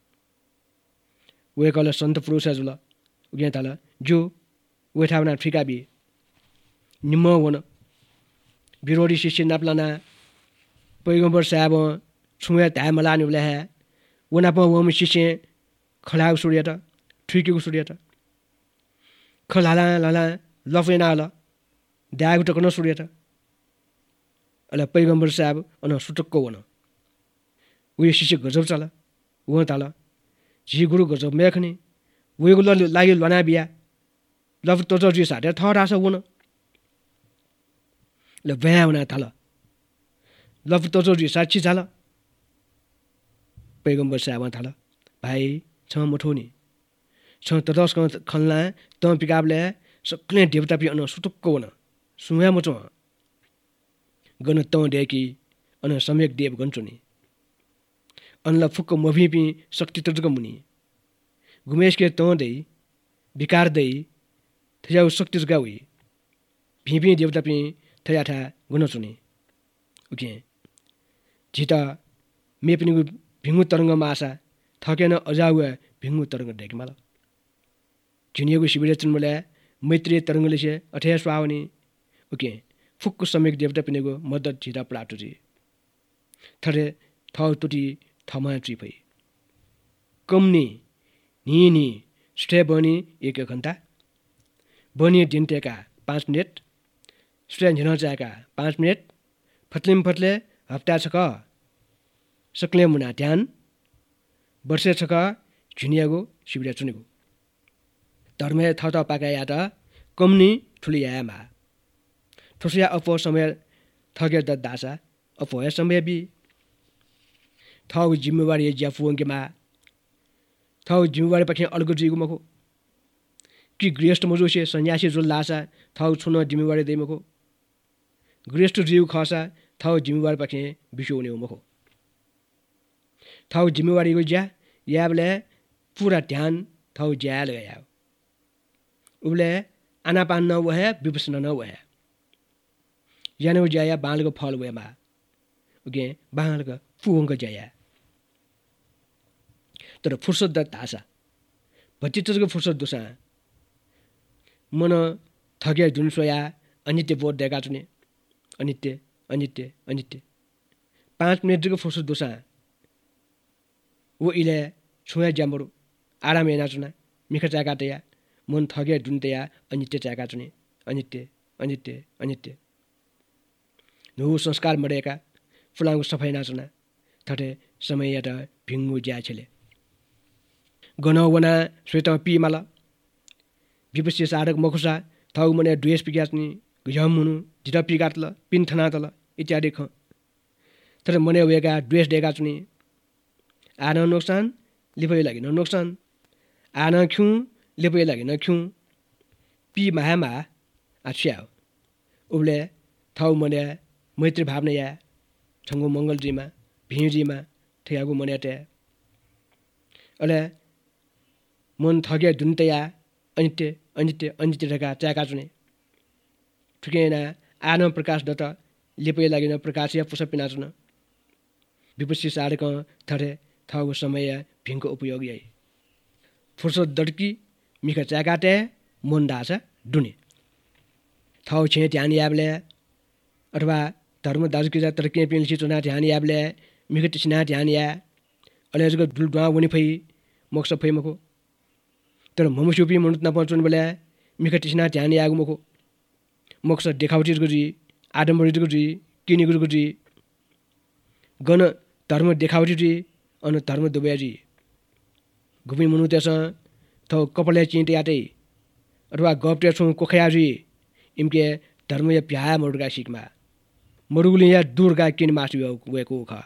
वे कल सन्त पुरुष जुल उगे थाल जो वे था बना ठिका बि निम वन विरोधी शिष्य नाप्लाना पैगम्बर साहब छुया धा मला नि उले है वना प वम शिष्य खलाउ सुर्य त ठिकेको सुर्य त खलाला लाला लफेना ल दागु त कन सुर्य त अले पैगम्बर साहब अन सुटक्को वन उयो शिष्य गजब चल व ताल जी गुरु गजब मेखनी वेगु ल लागि लना बिया लफ तो जो जी साथे थरा छ वन ल भया वना ताल लफ तो जो जी साची झाल पैगम्बर साहब थाल भाइ छ मठोनी छ तदस खल्ला त पिकाबले सक्ले देवता पि अन सुटुक्को वन सुया मचो गन त देकी अन सम्यक देव गन्छुनी अनला फुक्क मभि पि शक्ति तजक मुनि गुमेश के त दे विकार दे थयाउ शक्ति जगावी भिपि देवता पि थया था गुनचुनी ओके जिता मे पनि भिंगु तरंग मासा थकेन अजाउ भिंगु तरंग डेकमाल जुनियगु शिविर चुनमले मैत्री तरंगले से अठे स्वावनी ओके फुक्कु सम्यक देवता पिनेगु मद्दत जिता प्राप्तजी थरे थाउ तुटी थमा ट्रिपै कमनी निनी स्टे बनी एक घण्टा बनी दिनटेका पाँच मिनट स्टे झिन चाका पाँच मिनट फत्लिम फत्ले हप्ता छक सक्ले मुना ध्यान वर्षे छक झुनियागो शिविर चुनेगु धर्म थत पाका या त कमनी ठुली यामा ठुसिया अपो समय थगे द दासा अपो या समय बि थाउ जिम्मेवारी ज्याफुंगेमा थाउ जिम्मेवारी पखे अलगु जिगु मखो कि गृहस्थ मजुसे सन्यासी जुल लासा थाउ छुन जिम्मेवारी दे मखो गृहस्थ जीव खसा थाउ जिम्मेवारी पखे बिसोने मखो थाउ जिम्मेवारी गो ज्या याबले पूरा ध्यान थाउ ज्या लगाया उबले आनापान न वहे विपसना न वहे याने ज्याया बालको फल वहेमा ओके बालको फुंग ज्याया तर फुर्सद द तासा भतिचको फुर्सद दुसा मन थगे जुन सोया अनित्य बोध देगा चुने अनित्य अनित्य अनित्य पाँच मिनटको फुर्सद दुसा वो इले छुया जामरो आराम एना चुना मिखा चाका तया मन थगे जुन तया अनित्य चाका चुने अनित्य अनित्य अनित्य नो संस्कार मरेका फुलाङको सफाइ नाचुना थटे समय या त भिंगु ज्या छले गनवना श्वेत पिमाला विपस्य सारक मखुसा थाउ मने द्वेष पिगाच्नी गजमुनु जिता पिगातल पिन्थना तल इत्यादि ख तर मने वेगा द्वेष देगा चुनी आन नोक्सान लिपै लागि न नोक्सान आन ख्यु लिपै लागि न ख्यु पि महामा आछ्या उबले थाउ मने मैत्री भावना या छंगो मंगलजीमा भिउजीमा थयागु मनेटे अले मन थगे दुन्तया अनित्य अनित्य अनित्य रका चाका चुने ठुकेना आन प्रकाश दत लिपै लागि न प्रकाश या पुसपिना चुन विपसी सारक थरे थाउ समय भिंको उपयोग यही फुर्सद दडकी मिखा चाकाटे मन दासा दुने थाउ छे ध्यान याबले अथवा धर्म दाजुकी जा तरके पिलसी चुना ध्यान याबले मिखा तिसना ध्यान या अले जग दुलडुवा वनि फै मोक्ष फै मखो तर ममुसुपी मनुत नपचुन बेला मिखा तिसना ध्यान यागु मखो मोक्ष देखाउटी गुजी आडम्बरी गुजी किनि गुजी गन धर्म देखाउटी जी अन धर्म दुबयाजी घुमी मनु त्यस थौ कपले चिन्ते याते अथवा गप्टे छु कोखयाजी इमके धर्म या प्याया मरुगा सिकमा मरुगुले या दुर्गा किन मासु वेको खा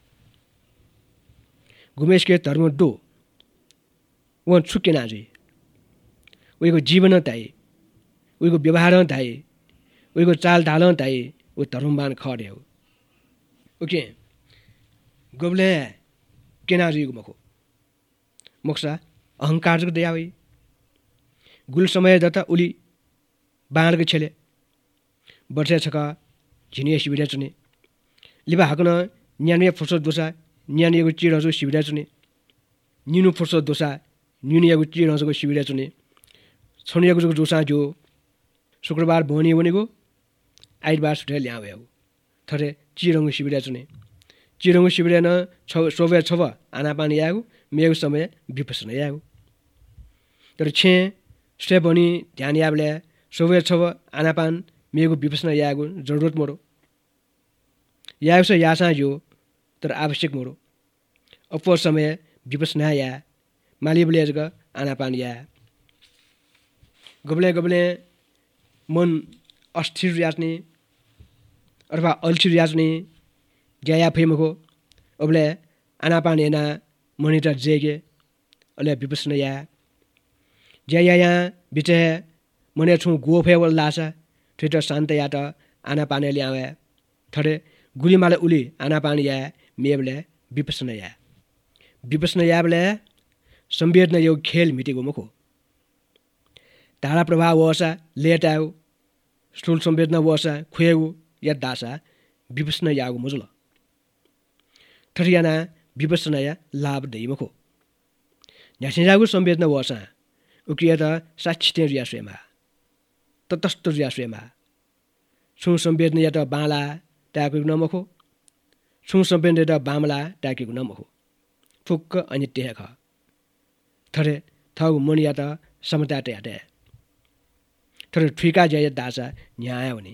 गुमेश के धर्म दो वन छुके नाजी उइको जीवन ताई उइको व्यवहार ताई उइको चाल ढाल ताई उ धर्ममान खडे हो ओके गोबले केनाजी गुमको मोक्सा अहंकार जको दयावी गुल समय दता उली बाणको छेले वर्षे छका झिनिए शिबिरा चुने लिबा हाकन न्यानवे फुर्सद दोसा न्यानिएको चिडहजको शिबिरा चुने निनु फुर्सद दोसा निनुको चिडहजको शिबिरा चुने छनिएको जको दोसा जो शुक्रबार भोनी बनेको आइतबार छुटे ल्यावे हो थरे चिरंगो शिबिरा चुने चिरंगो शिबिरा न सोभे छव आना पानी यागु मेगु समय विपसना यागु तर छे स्टे बनी ध्यान याबले सोभे छव आना पान मेगु विपसना यागु जरुरत मोरो यागु से यासा जो तर आवश्यक मोरो अपर समय विपसना या मालिबले जग आना पान या गबले गबले मन अस्थिर यास्ने अथवा अल्छिर यास्ने ज्याया फेमको अबले आना पान एना मनिटर जेगे अले विपसना या ज्याया या बिचे मने छु गो फेवल लासा ठिट शान्त या त आना पाने ल्यावे थरे गुलीमाले उली आना पानी या मेबले विपसना या विपसना याबले संवेदना यो खेल मिटेको मखो धारा प्रभाव वसा लेट आयो स्थूल संवेदना वसा खुएगु या दासा विपसना यागु मजुल थरियाना विपसना या लाभ दै मखो न्यासिजागु संवेदना वसा उकिया त साक्षिते रियासुमा तटस्थ रियासुमा छु संवेदना या त बाला ताको नमखो छु संवेदना त बामला ताकेको नमखो फुक्क अनि तेख थरे थगु मनिया त समता त्याते थरे ठिका जय दासा न्याय हुने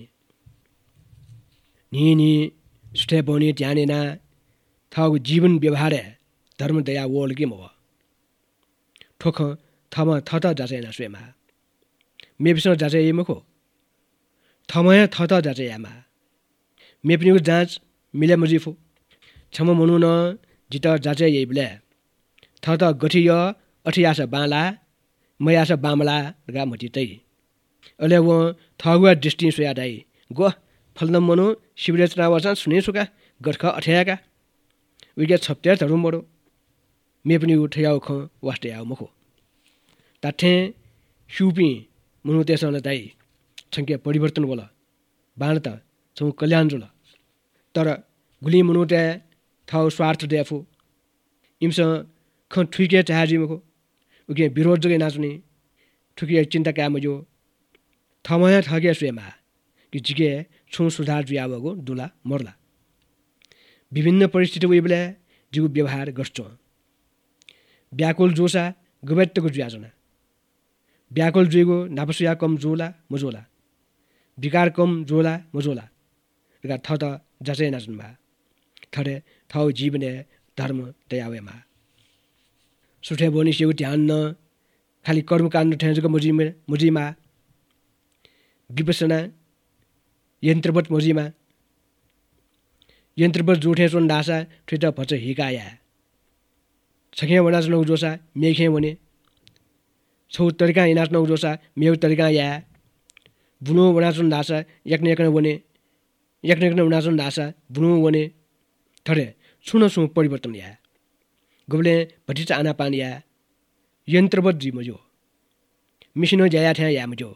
नि नि स्टे बनि ध्यानेना थगु जीवन व्यवहार धर्म दया वोल के मव ठोख थम थत जासेना स्वेमा मेपिस जासे मखो थमय थत जासे यामा मेपिनिको जाँच मिले मजिफो छम मनु न जित जाचे यइबले थत गठिय अठियास बाला मयास बामला गा मटितै अले व थगुवा दृष्टि सोयादाई गो फल्न मनु शिवरचना वसन सुने सुका गठख अठ्याका उइगे छप्ते धरु मरो मेपनि उठ्याउ ख वास्ते आउ मखो ताठे सुपी मनु तेसन दाई संख्या परिवर्तन बोला बाणता छौ कल्याण जुल तर गुली मनुते थाउ स्वार्थ देफु इमस ख ठुके चाहजी मखो उके विरोध जगे नाच्ने ठुके चिन्ता कामजो थमया थगे स्वेमा कि जिगे छु सुधार जुयावगो दुला मर्ला विभिन्न परिस्थिति उइबले जिगु व्यवहार गर्छ व्याकुल जोसा गबेत्तको जुयाजना व्याकुल जुइगो नापसुया कम जोला मजोला विकार कम जोला मजोला गा थ त जसे नाचनमा थरे थौ जीवने धर्म दयावेमा सुठे बोनी सेउ ध्यान न खाली कर्म काण्ड ठेजको मुजिमे मुजिमा विपसना यन्त्रवत मुजिमा यन्त्रवत जोठे सोन दासा ठिट भच हिकाया छखे वना नौ जोसा मेखे वने छौ तरिका इनास नौ जोसा मेउ तरिका या बुनो वना सुन दासा एकने एकने वने एकने एकने वना सुन दासा बुनो वने थरे सुन सु परिवर्तन या गबले भटिचा आना पानिया यन्त्रवत जी मजो मिसिनो जाया थ्या या मजो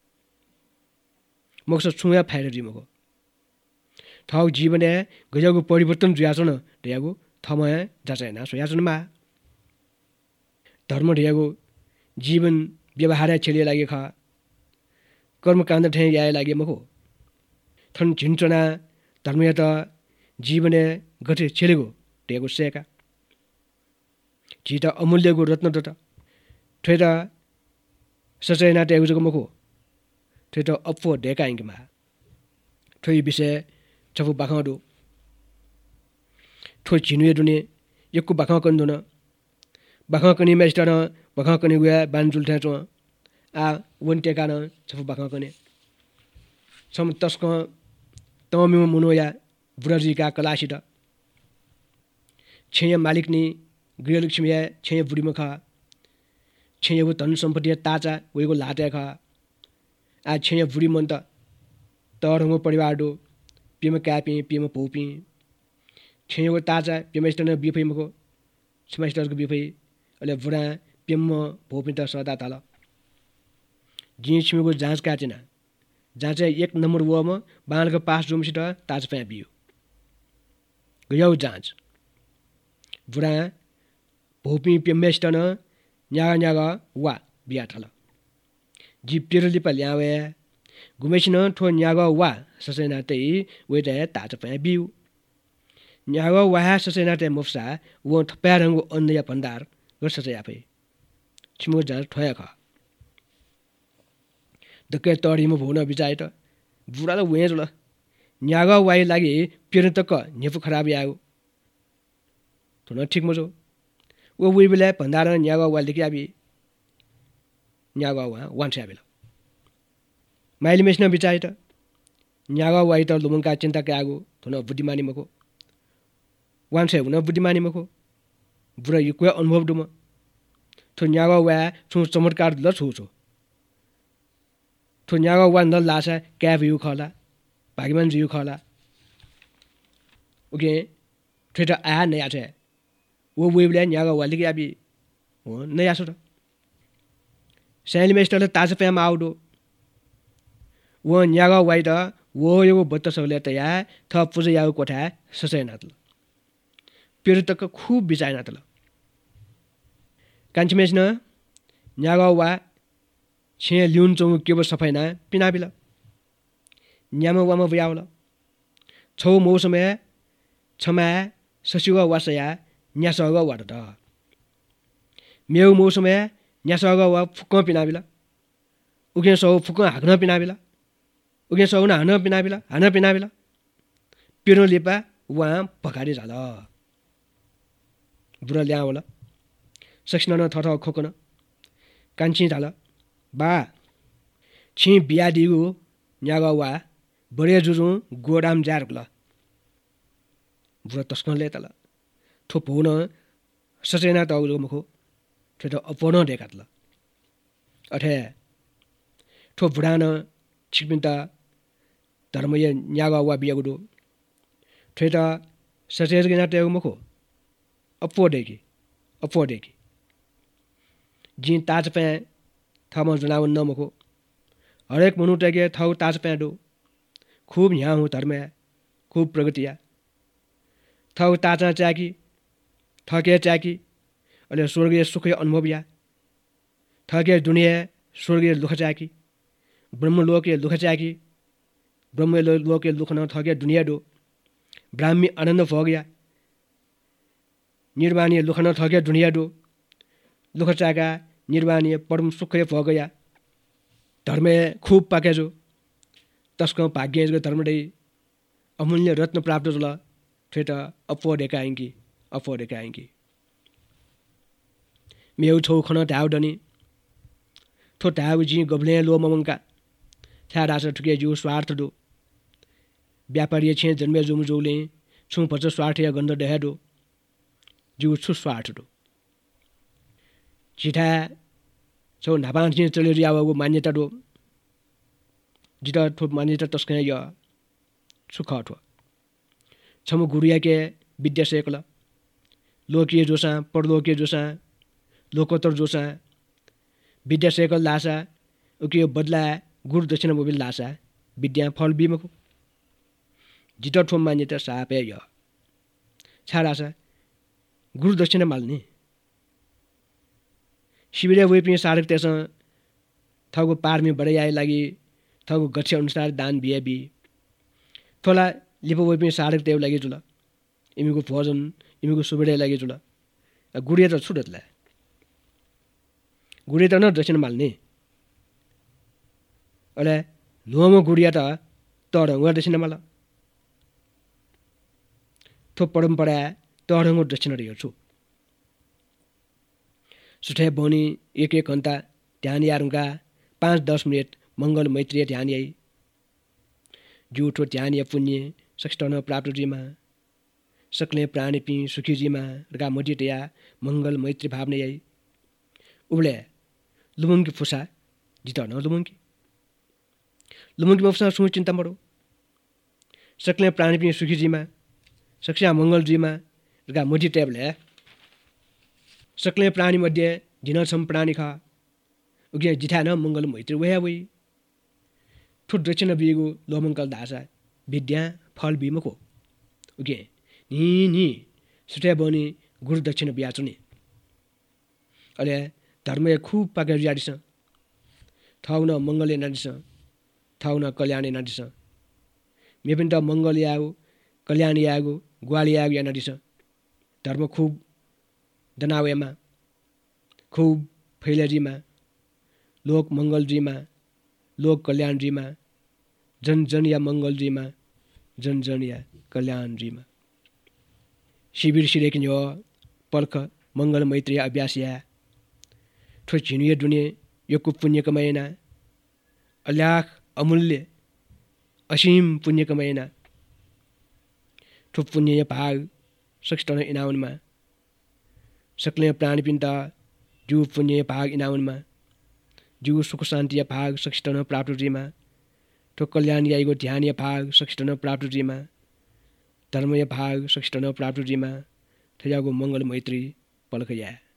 मोक्ष छुया फाइर जी मको थौ जीवने गजगु परिवर्तन जुयासन देगु थमय जाचैना सोयासनमा धर्म देगु जीवन व्यवहार छेले लागे ख कर्म काण्ड ठे याय लागे मको थन झिन्चना धर्मय त जीवने गठे छेलेगु देगु सेका झिट अमूल्यको रत्न त ठेट सचैना टेगुजको मखो ठेट अप्पो ढेका इङ्गमा ठोइ विषय छफु बाखाडो ठो झिनुए दुने यक्कु बाखा कन्दुन बाखा कनि मेस्टर बाखा कनि गुया बानजुल ठ्याचो आ वन टेका न छफु बाखा कने सम तस्क तमिम मुनोया बुढाजीका कलासित छेय मालिकनी गृहलक्ष्मी छेय बुढीमुखा छेयको धन सम्पत्ति ताचा वेको लाटे खा आ छेय बुढी मन त तरङ्गो परिवार डो पिम क्यापी पिम पोपी छेयको ताचा पिमेस्टर बिफै मको सेमेस्टरको बिफै अहिले बुढा पिम भोपी त सदा ताल जी छिमेको जाँच काटेना जाँच एक नम्बर वमा बाँडको पास जुमसित ताज प्या बियो गयो जाँच बुढा भोपी पिमेस्टर न्यागा न्यागा वा बिया थाल जी पिरलिपा ल्यावे घुमेसिन ठो न्यागा वा ससैना तै वेटे ताज प्या बियो न्यागा वा ससैना तै मुफ्सा वो थप्यारङ्गो अन्धया भण्डार गर्छ चाहिँ आफै छिमो जाँच ठया ख दक्कै तडीमा भोन बिचाए त बुढा त वेज ल न्यागा वाइ लागि पिर तक नेफु खराब आयो थुन ठिक मजो वो वे बेला भण्डार न्यागा वा लेखि आबी न्यागा वा वान्छ आबेल माइल मेस्न बिचाए त न्यागा वाइ त लुमङका चिन्ता के आगो थुन बुद्धिमानी मको वान्छ हुन बुद्धिमानी मको बुढा यो कोही अनुभव डुम थो न्यागा वा छु चमत्कार ल छु छु थो न्यागा वा न लासा क्याब यु खला भागमान जिउ खला ओके ठेटा आ नै आछे वो वेबले न्यागा वा लिगि आबी हो नै आछो त साइल मेस्टर ताज प्याम आउडो वो न्यागा वाइ त वो यो बत्त सगले त या थ पुजे याउ कोठा ससैना त पिर तक खूब बिचाइना त कान्छमेस्न न्यागा वा छे लिउन चौ केव सफाइना पिनाबिल न्यामा वामा ब्याउल छौ मौसमे छमा ससिवा वासया न्यासगा वाट त मेउ मौसमे न्यासगा वा फुक पिनाबिल उगे सौ फुक हाग्न पिनाबिल उगे सौ न हान पिनाबिल हान पिनाबिल पिरो लिपा वा पकाडी झाल बुढा ल्यावल सक्सिन न थथ खोकन कान्छी झाल बा छि बिया दिगु न्यागा वा बढे जुजु गोडाम जारगल बुढा तस्कनले तल थोप हुन सचेना त मुखो ठेट अपन ढेकातल अठे ठो बुढा न छिपिन्ता धर्मय न्यागा वा बियागुडो ठेट सचेज गिना टेगु मुखो अपो डेकी अपो डेकी जी ताज पे थमा जुनावन न मुखो हरेक मनु टेगे थाउ ताज पे डो खूब यहाँ हूँ धर्मया खूब प्रगतिया थाउ ताजा चाकी थके चाकी अहिले स्वर्गीय सुखय अनुभवया थके दुनिया स्वर्गीय लुख चाकी ब्रह्मलोकीय लुख चाकी ब्रह्मलोकीय लुख न थके दुनिया डो ब्राह्मी आनन्द भगया निर्वाणीय लुख न थके दुनिया डो लुख चाका निर्वाणीय परम सुखय भगया धर्म खूब पाकेजो तस्क भाग्य धर्मडै अमूल्य रत्न प्राप्त जुल ठेट अपो ढेका आइङ्की अपो ढेका आइङ्की मेउ छौ खन ढाउ डनी थो ढाउ जी गब्ले लो ममङका छ्या रास ठुके जु स्वार्थ डो व्यापारी छे जन्मे जुम जोले छु पच स्वार्थ या गन्ध देह डो जु छु स्वार्थ डो चिठा छौ नापान चाहिँ चले रियावको मान्यता डो जिता ठो मान्यता तस्कै या सुख ठो छम गुरुया के विद्या सेकल लोकीय जोसा परलोकीय जोसा लोकोत्तर जोसा विद्या सेकल लासा उके बदला गुरु दक्षिणा मोबिल लासा विद्या फल बिमको जिता ठो मान्यता सापे या छाडासा गुरु दक्षिणा माल्ने शिविर वे पनि सारक त्यस थगो पारमी बढाइ लागि थगो गच्छ अनुसार दान बिया बि थोला लिपो वे पनि सारक तेउ लागि जुल इमीको भोजन इमीको सुविधा लागि जुल गुडिया त छुटतला गुडिया त न दक्षिण माल्ने अले लोमो गुडिया त तडङ्ग दक्षिण माल थो परम्परा तडङ्ग दक्षिण रियो छु सुठे बोनी एक एक घन्टा ध्यान यारुङ्गा पाँच दस मिनट मङ्गल मैत्रीय ध्यान यही जुठो ध्यान या पुण्य सक्षटन प्राप्त जीमा सक्ले प्राणी पी सुखी जीमा रगा मजिटया मङ्गल मैत्री भावना यही उबले लुमुङ्की फुसा जित न लुमुङ्की लुमुङ्की मफसा सुन चिन्ता मरो सक्ले प्राणी पी सुखी जीमा सक्ष्या मङ्गल जीमा रगा मजिटया बले सक्ले प्राणी मध्ये जिनसम प्राणी खा उगे जिठा न मङ्गल मैत्री वया वई ठुट दक्षिण बिगु लोमङ्कल दासा विद्या फल बिमको उगे नि नि सुटे बनी गुरु दक्षिण बियाचुने अले धर्म खूब पाके जाडिस थाउन मङ्गल नाडिस थाउन कल्याण नाडिस मेपिन त मङ्गल यागु कल्याण यागु ग्वाली यागु या नाडिस धर्म खूब दनावेमा खूब फैलजीमा लोक मङ्गलजीमा लोक कल्याणजीमा जन जन या मङ्गलजीमा जन जन या कल्याणजीमा शिविर सिरेकिन यो पर्ख मङ्गल मैत्री अभ्यास या ठो झिनिय दुने यो कु पुण्य कमाएना अल्याख अमूल्य असीम पुण्य कमाएना ठो पुण्य भाग सक्षटन इनाउनमा सक्ले प्राणी पिन्ता जु पुण्य भाग इनाउनमा जु सुख शान्ति भाग सक्षटन प्राप्त जीमा ठो कल्याण याइगो ध्यान या भाग सक्षटन प्राप्त जीमा धर्म या भाग सक्षटन प्राप्त जीमा थयागो मङ्गल मैत्री पलख या